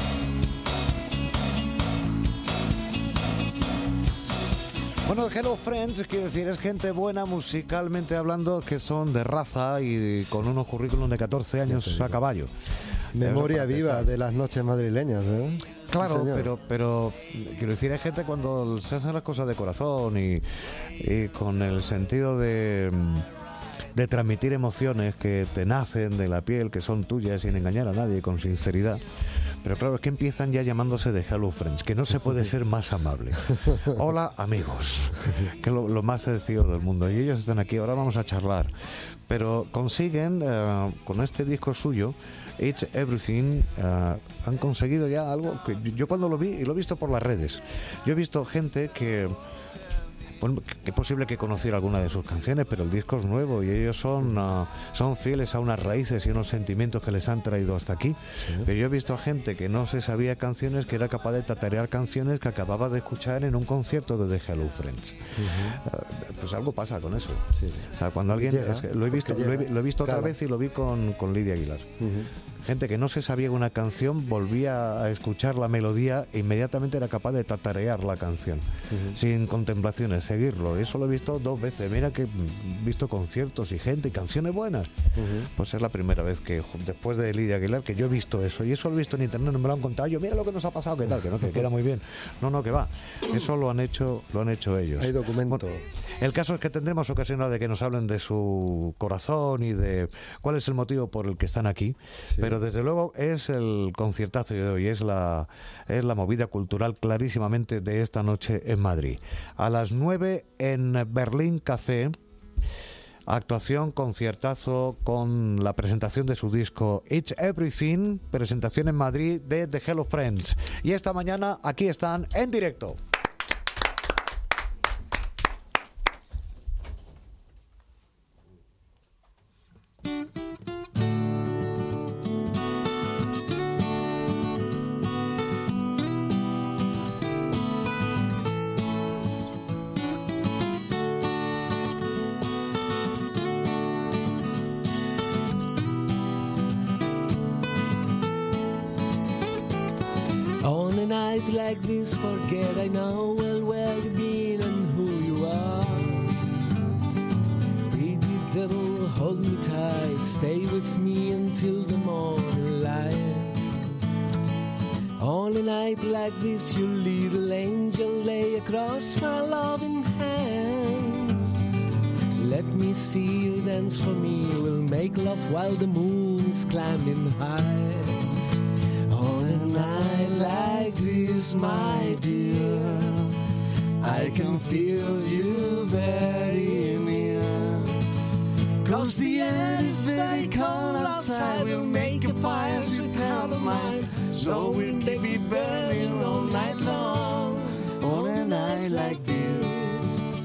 Speaker 7: Bueno, Hello Friends, quiero decir, es gente buena musicalmente hablando, que son de raza y con unos currículums de 14 años a caballo.
Speaker 8: Memoria viva de las noches madrileñas, ¿eh?
Speaker 7: Claro, sí, pero quiero decir, hay gente cuando se hacen las cosas de corazón y con el sentido de transmitir emociones que te nacen de la piel, que son tuyas, sin engañar a nadie, con sinceridad. Pero claro, es que empiezan ya llamándose de Hello Friends, que no se puede ser más amable. Hola, amigos, que es lo más sencillo del mundo. Y ellos están aquí, ahora vamos a charlar. Pero consiguen, con este disco suyo, It's Everything, han conseguido ya algo que yo cuando lo vi, y lo he visto por las redes, yo he visto gente que es posible que conociera alguna de sus canciones, pero el disco es nuevo y ellos son fieles a unas raíces y unos sentimientos que les han traído hasta aquí. Sí. Pero yo he visto a gente que no se sabía canciones, que era capaz de tatarear canciones que acababa de escuchar en un concierto de The Hello Friends. Pues algo pasa con eso. Sí. O sea, cuando alguien... lo he visto otra vez y lo vi con Lidia Aguilar. Gente que no se sabía una canción, volvía a escuchar la melodía e inmediatamente era capaz de tatarear la canción, sin contemplaciones, seguirlo. Eso lo he visto 2 veces. Mira que he visto conciertos y gente y canciones buenas. Pues es la primera vez que, después de Lidia Aguilar, que yo he visto eso. Y eso lo he visto en internet, no me lo han contado yo. Mira lo que nos ha pasado, que tal, que no, que queda muy bien. No, que va. Eso lo han hecho ellos.
Speaker 8: Hay documento.
Speaker 7: Bueno, el caso es que tendremos ocasión de que nos hablen de su corazón y de cuál es el motivo por el que están aquí. Sí. Pero desde luego es el conciertazo de hoy, es la movida cultural clarísimamente de esta noche en Madrid. A las 9 en Berlín Café, actuación, conciertazo con la presentación de su disco It's Everything, presentación en Madrid de The Hello Friends. Y esta mañana aquí están en directo.
Speaker 13: night like this, forget I know well where you've been and who you are. Pretty devil, hold me tight, stay with me until the morning light. On a night like this, your little angel lay across my loving hands. Let me see you dance for me, we'll make love while the moon is climbing high. On a night like this, my dear, I can feel you very near. 'Cause the air is very cold outside, we'll make a fire without a mind. So we'll be burning all night long on a night like this.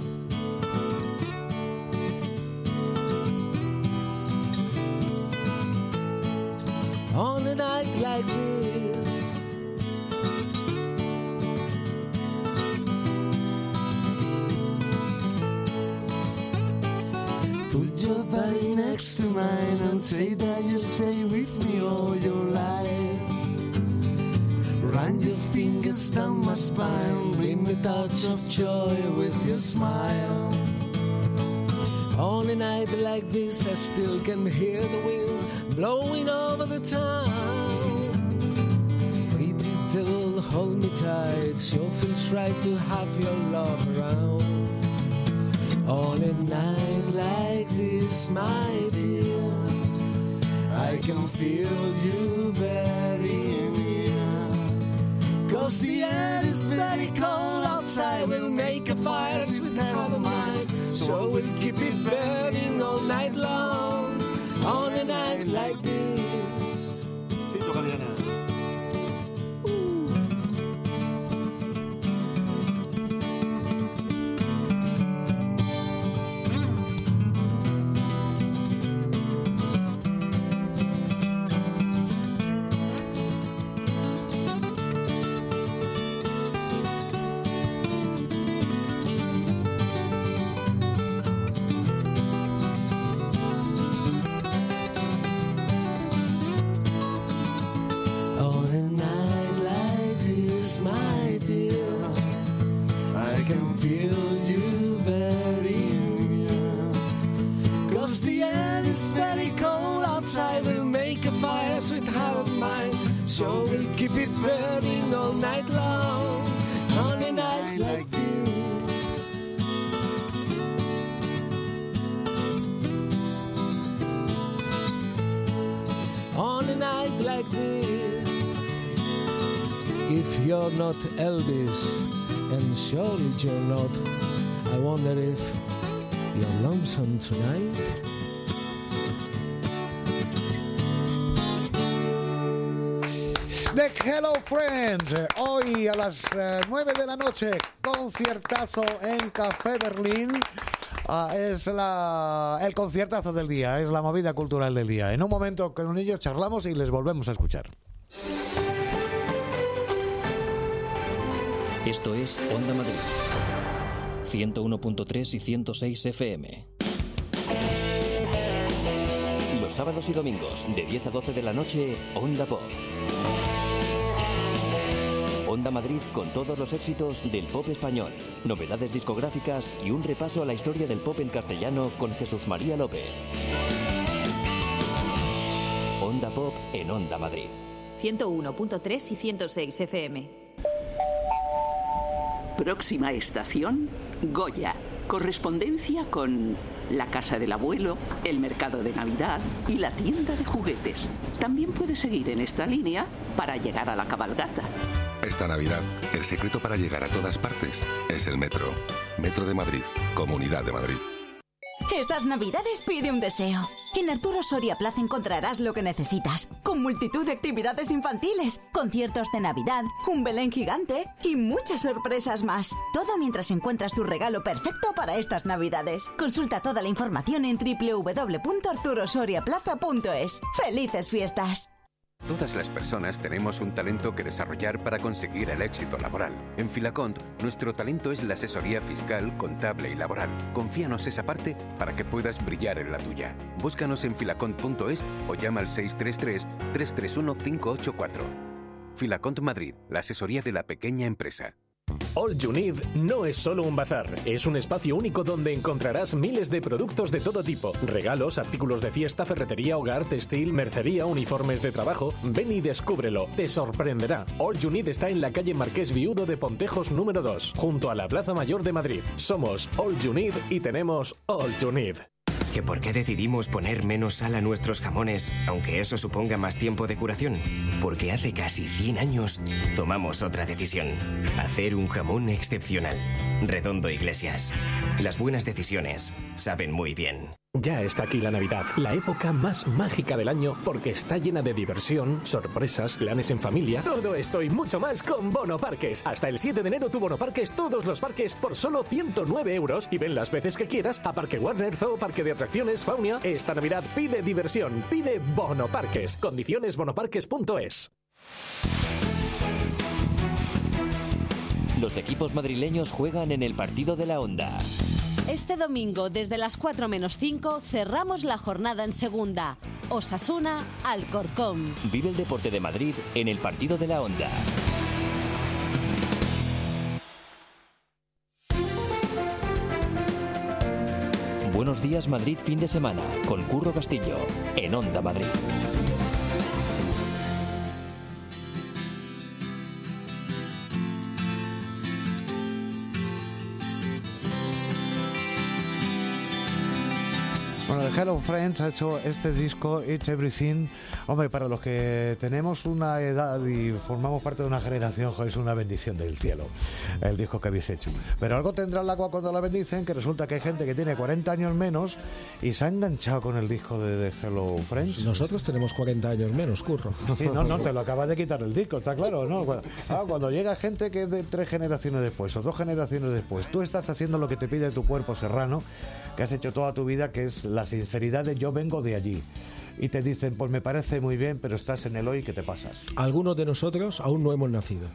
Speaker 13: On a night like this. Put your body next to mine and say that you'll stay with me all your life. Run your fingers down my spine, bring me a touch of joy with your smile. On a night like this, I still can hear the wind blowing over the town. Pretty devil, hold me tight, sure feels right to have your love around. On a night like this, my dear, I can feel you very near. 'Cause the air is very cold outside, we'll make a fire without a mind. So we'll keep it burning all night long, on a night like this. Fito Galeana. So we'll keep it burning all night long, on a night like this. On a night like this. If you're not Elvis, and surely you're not, I wonder if you're lonesome tonight.
Speaker 7: The Hello Friends, hoy a las 9 de la noche, conciertazo en Café Berlín. Es el conciertazo del día, es la movida cultural del día. En un momento con ellos charlamos y les volvemos a escuchar.
Speaker 5: Esto es Onda Madrid, 101.3 y 106 FM. Los sábados y domingos, de 10 a 12 de la noche, Onda Pop. Onda Madrid con todos los éxitos del pop español, novedades discográficas y un repaso a la historia del pop en castellano con Jesús María López. Onda Pop en Onda Madrid.
Speaker 6: 101.3 y 106 FM.
Speaker 17: Próxima estación, Goya. Correspondencia con la casa del abuelo, el mercado de Navidad y la tienda de juguetes. También puedes seguir en esta línea para llegar a la cabalgata.
Speaker 18: Esta Navidad, el secreto para llegar a todas partes es el metro. Metro de Madrid, Comunidad de Madrid.
Speaker 6: Estas Navidades pide un deseo. En Arturo Soria Plaza encontrarás lo que necesitas, con multitud de actividades infantiles, conciertos de Navidad, un Belén gigante y muchas sorpresas más. Todo mientras encuentras tu regalo perfecto para estas Navidades. Consulta toda la información en www.arturosoriaplaza.es. ¡Felices fiestas!
Speaker 19: Todas las personas tenemos un talento que desarrollar para conseguir el éxito laboral. En Filacont, nuestro talento es la asesoría fiscal, contable y laboral. Confíanos esa parte para que puedas brillar en la tuya. Búscanos en filacont.es o llama al 633-331-584. Filacont Madrid, la asesoría de la pequeña empresa.
Speaker 9: All You Need no es solo un bazar, es un espacio único donde encontrarás miles de productos de todo tipo. Regalos, artículos de fiesta, ferretería, hogar, textil, mercería, uniformes de trabajo. Ven y descúbrelo, te sorprenderá. All You Need está en la calle Marqués Viudo de Pontejos número 2, junto a la Plaza Mayor de Madrid. Somos All You Need y tenemos All You Need.
Speaker 11: ¿Que por qué decidimos poner menos sal a nuestros jamones, aunque eso suponga más tiempo de curación? Porque hace casi 100 años tomamos otra decisión. Hacer un jamón excepcional. Redondo Iglesias. Las buenas decisiones saben muy bien.
Speaker 9: Ya está aquí la Navidad, la época más mágica del año, porque está llena de diversión, sorpresas, planes en familia. Todo esto y mucho más con Bono Parques. Hasta el 7 de enero tu Bono Parques, todos los parques por solo 109 euros y ven las veces que quieras a Parque Warner, Zoo, Parque de Atracciones, Faunia. Esta Navidad pide diversión, pide Bono Parques. Condiciones bonoparques.es.
Speaker 5: Los equipos madrileños juegan en el partido de la Onda.
Speaker 20: Este domingo, desde las 4 menos 5, cerramos la jornada en segunda. Osasuna, Alcorcón.
Speaker 5: Vive el deporte de Madrid en el partido de la Onda. Buenos días Madrid fin de semana, con Curro Castillo, en Onda Madrid.
Speaker 7: Bueno, The Hello Friends ha hecho este disco, It's Everything. Hombre, para los que tenemos una edad y formamos parte de una generación, joder, es una bendición del cielo el disco que habéis hecho. Pero algo tendrá el agua cuando la bendicen, que resulta que hay gente que tiene 40 años menos y se ha enganchado con el disco de The Hello Friends.
Speaker 22: Nosotros tenemos 40 años menos, Curro.
Speaker 7: Sí, no, te lo acabas de quitar el disco, está claro, ¿no? Cuando llega gente que es de 3 generaciones después o 2 generaciones después, tú estás haciendo lo que te pide tu cuerpo serrano, que has hecho toda tu vida, que es la sinceridad de yo vengo de allí. Y te dicen, pues me parece muy bien, pero estás en el hoy, ¿qué te pasas?
Speaker 22: Algunos de nosotros aún no hemos nacido.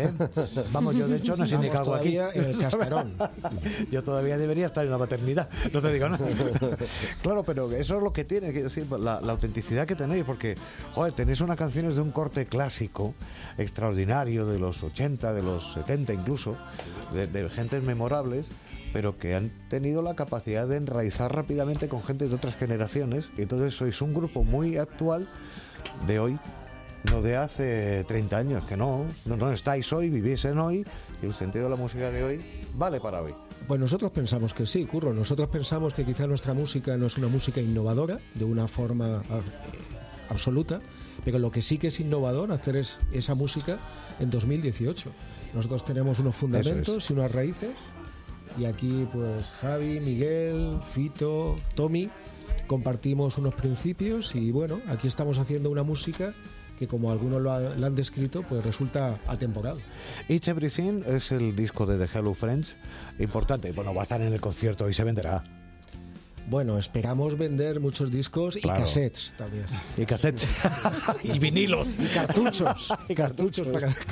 Speaker 7: Vamos, yo de hecho no sé ni qué hago aquí.
Speaker 22: En el cascarón.
Speaker 7: Yo todavía debería estar en la maternidad, no te digo nada. Claro, pero eso es lo que tiene, que decir, la autenticidad que tenéis, porque, joder, tenéis unas canciones de un corte clásico, extraordinario, de los 80, de los 70 incluso, de gentes memorables, pero que han tenido la capacidad de enraizar rápidamente con gente de otras generaciones, y entonces sois un grupo muy actual de hoy, no de hace 30 años, que no estáis hoy, vivís en hoy, y el sentido de la música de hoy vale para hoy.
Speaker 22: Pues nosotros pensamos que sí, Curro, nosotros pensamos que quizá nuestra música no es una música innovadora, de una forma absoluta, pero lo que sí que es innovador hacer es esa música en 2018. Nosotros tenemos unos fundamentos y unas raíces, y aquí pues Javi, Miguel, Fito, Tommy compartimos unos principios y bueno, aquí estamos haciendo una música que, como algunos la han descrito, pues resulta atemporal.
Speaker 7: It's Everything es el disco de The Hello Friends, importante, bueno, va a estar en el concierto y se venderá.
Speaker 22: Bueno, esperamos vender muchos discos, claro. Y cassettes también.
Speaker 7: Y cassettes. Y vinilos.
Speaker 22: Y cartuchos.
Speaker 7: Y cartuchos.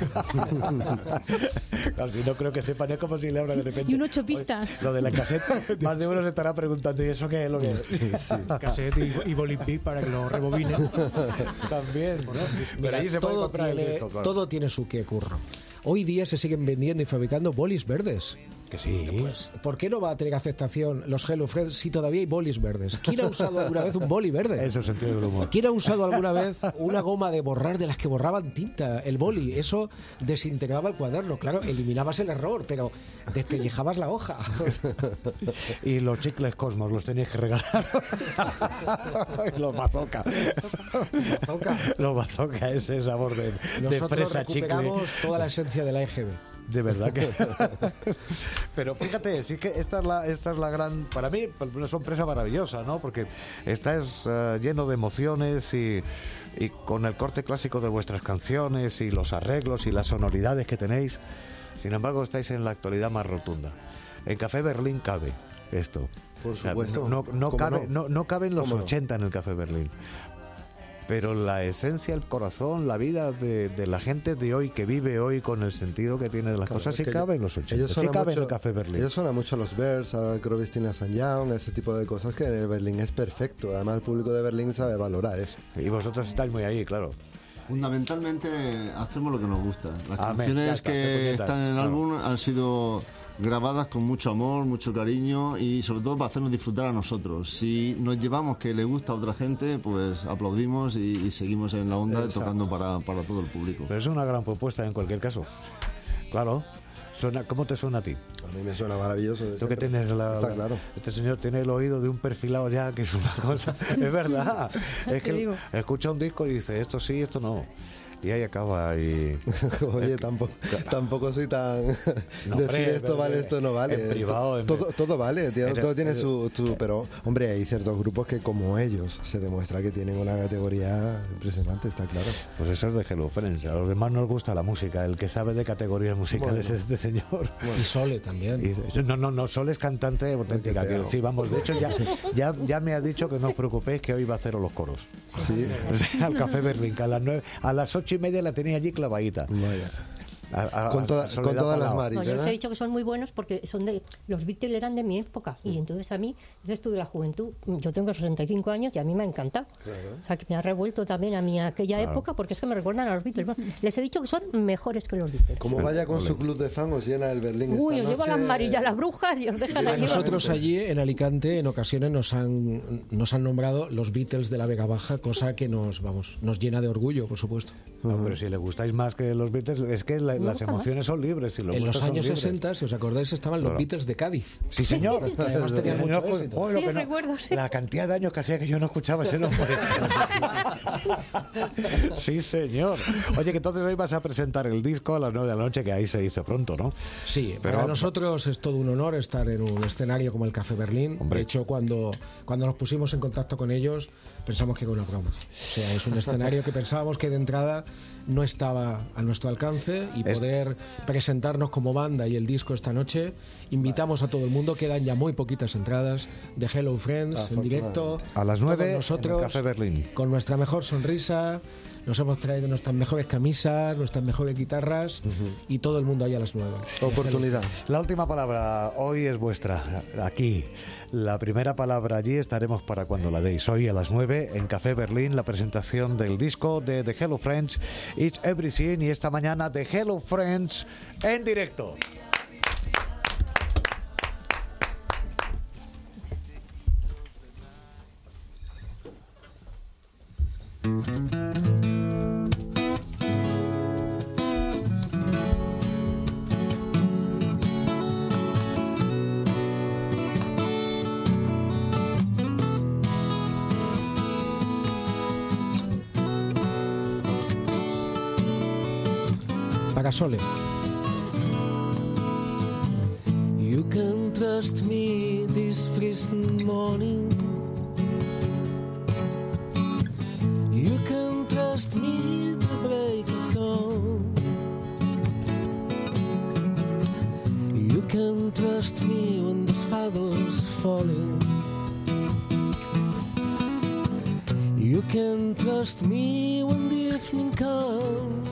Speaker 7: Casi no creo que sepan, es como si le hablan de repente.
Speaker 2: Y un 8 pistas.
Speaker 7: Lo de la cassette, más de uno se estará preguntando, ¿y eso qué es lo que es?
Speaker 22: Sí.
Speaker 23: Cassette y bolipí para que lo rebobine.
Speaker 7: También, ¿no?
Speaker 22: Mira,
Speaker 7: ahí se puede comprar el disco, claro.
Speaker 22: Todo tiene su qué, Curro. Hoy día se siguen vendiendo y fabricando bolis verdes.
Speaker 7: Que sí.
Speaker 22: Pues, ¿por qué no va a tener aceptación los Hello Friends si todavía hay bolis verdes? ¿Quién ha usado alguna vez un boli verde?
Speaker 7: Eso es el sentido del humor.
Speaker 22: ¿Quién ha usado alguna vez una goma de borrar de las que borraban tinta? El boli, eso desintegraba el cuaderno. Claro, eliminabas el error, pero despellejabas la hoja.
Speaker 7: Y los chicles Cosmos los tenías que regalar. Los bazooka. Los bazooka, ese sabor de fresa chicle.
Speaker 22: Nosotros recuperamos toda la esencia de la EGB.
Speaker 7: De verdad que... Pero fíjate, sí que esta es la gran... Para mí, una sorpresa maravillosa, ¿no? Porque esta es lleno de emociones y con el corte clásico de vuestras canciones y los arreglos y las sonoridades que tenéis. Sin embargo, estáis en la actualidad más rotunda. En Café Berlín cabe esto.
Speaker 8: Por supuesto.
Speaker 7: No caben los 80 en el Café Berlín. Pero la esencia, el corazón, la vida de la gente de hoy, que vive hoy con el sentido que tiene de las cosas, sí cabe en los 80, sí cabe en el Café Berlín.
Speaker 8: Ellos suenan mucho a los Bears, a Cristina St. John, ese tipo de cosas que en el Berlín es perfecto. Además, el público de Berlín sabe valorar eso.
Speaker 7: Y vosotros estáis muy ahí, claro.
Speaker 8: Fundamentalmente hacemos lo que nos gusta. Las
Speaker 7: Amén.
Speaker 8: canciones que están en el
Speaker 7: Claro.
Speaker 8: álbum han sido grabadas con mucho amor, mucho cariño y sobre todo para hacernos disfrutar a nosotros. Si nos llevamos que le gusta a otra gente, pues aplaudimos y seguimos en la onda. Exacto. Tocando para todo el público.
Speaker 7: Pero es una gran propuesta en cualquier caso. Claro. ¿Cómo te suena a ti?
Speaker 8: A mí me suena maravilloso.
Speaker 7: Tú que tienes
Speaker 8: Está claro.
Speaker 7: Este señor tiene el oído de un perfilado ya, que es una cosa... Es verdad. Es que escucha un disco y dice, esto sí, esto no. Y ahí acaba y...
Speaker 8: Oye, tampoco soy tan...
Speaker 7: No,
Speaker 8: decir
Speaker 7: hombre,
Speaker 8: esto vale, esto no vale.
Speaker 7: En privado...
Speaker 8: Todo vale, todo tiene su... Pero, hombre, hay ciertos grupos que como ellos se demuestra que tienen una categoría impresionante, está claro.
Speaker 7: Pues eso es de Hello Friends. A los demás nos gusta la música. El que sabe de categorías musicales es este señor.
Speaker 22: Bueno. Y Sole también.
Speaker 7: No, Sole es cantante auténtica. Que, sí, vamos, de hecho ya me ha dicho que no os preocupéis que hoy va a hacer los coros.
Speaker 8: Sí.
Speaker 7: Al Café Berlín, que a las 8:30 la tenía allí clavadita.
Speaker 8: Vaya. Con todas las maricas.
Speaker 12: No, yo les he dicho que son muy buenos porque los Beatles eran de mi época y entonces a mí, tú de la juventud, yo tengo 65 años y a mí me ha encantado. Claro. O sea, que me ha revuelto también a mí aquella época porque es que me recuerdan a los Beatles. Les he dicho que son mejores que los Beatles.
Speaker 8: Como vaya con su club de fan, os llena el Berlín.
Speaker 12: Uy, os llevo las amarillas, las brujas y os dejan allí.
Speaker 22: Nosotros allí en Alicante en ocasiones nos han nombrado los Beatles de la Vega Baja, cosa que nos llena de orgullo, por supuesto.
Speaker 7: No, pero si le gustáis más que los Beatles, es que las emociones son libres. Si
Speaker 22: en los años 60, si os acordáis, estaban los Beatles de Cádiz.
Speaker 7: Sí, señor.
Speaker 22: Además tenían mucho éxito.
Speaker 12: Sí, recuerdo, sí.
Speaker 7: La cantidad de años que hacía que yo no escuchaba ese nombre. Sí, señor. Oye, que entonces hoy vas a presentar el disco a las 9 de la noche, que ahí se dice pronto, ¿no?
Speaker 22: Sí, pero para nosotros es todo un honor estar en un escenario como el Café Berlín. Hombre. De hecho, cuando nos pusimos en contacto con ellos, pensamos que era una broma. O sea, es un escenario que pensábamos que de entrada no estaba a nuestro alcance y poder presentarnos como banda y el disco esta noche. Invitamos a todo el mundo, quedan ya muy poquitas entradas de Hello Friends en directo.
Speaker 7: A las 9
Speaker 22: nosotros,
Speaker 7: en el Café Berlín.
Speaker 22: Con nuestra mejor sonrisa, nos hemos traído nuestras mejores camisas, nuestras mejores guitarras y todo el mundo ahí a las 9.
Speaker 8: Oportunidad.
Speaker 7: La última palabra hoy es vuestra, aquí. La primera palabra allí estaremos para cuando la deis. Hoy a las 9 en Café Berlín, la presentación del disco de The Hello Friends, It's Everything, y esta mañana The Hello Friends en directo.
Speaker 22: Para Sole.
Speaker 13: You can trust me this freezing morning. You can trust me the break of dawn. You can trust me when the shadows falling. You can trust me when the evening comes.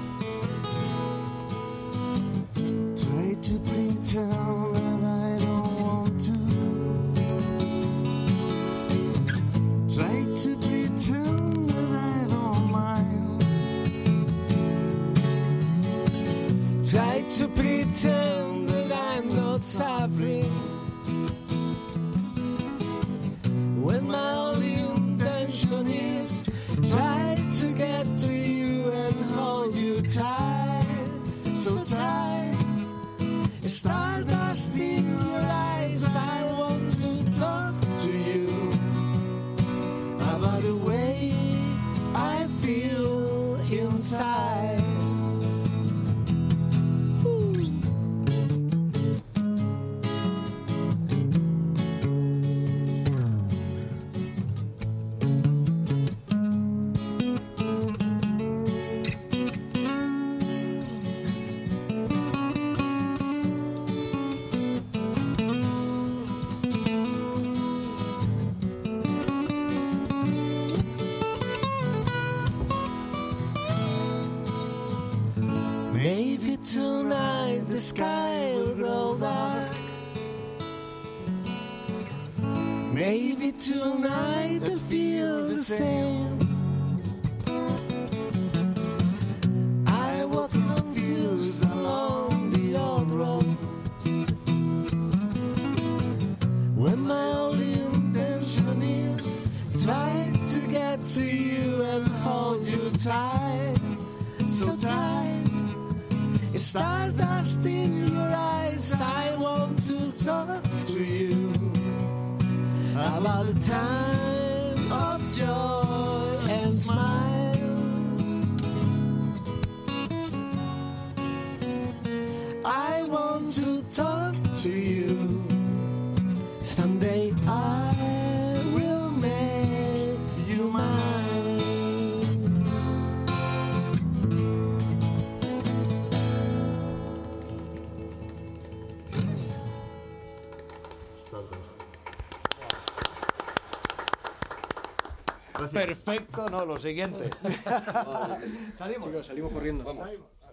Speaker 13: Try to pretend that I don't want to. Try to pretend that I don't mind. Try to pretend that I'm not suffering. When my only intention is try to get to you and hold you tight, so tight. Stardust in your eyes, I want to talk to you about the way I feel inside. Maybe tonight the sky will grow dark. Maybe tonight I feel the same. tight, so tight. Stardust in your eyes. I want to talk to you about the time of joy and smile. I want to talk to you. Someday I will make you mine.
Speaker 7: Perfecto, no, lo siguiente.
Speaker 23: Salimos. Chicos, salimos corriendo. Vamos.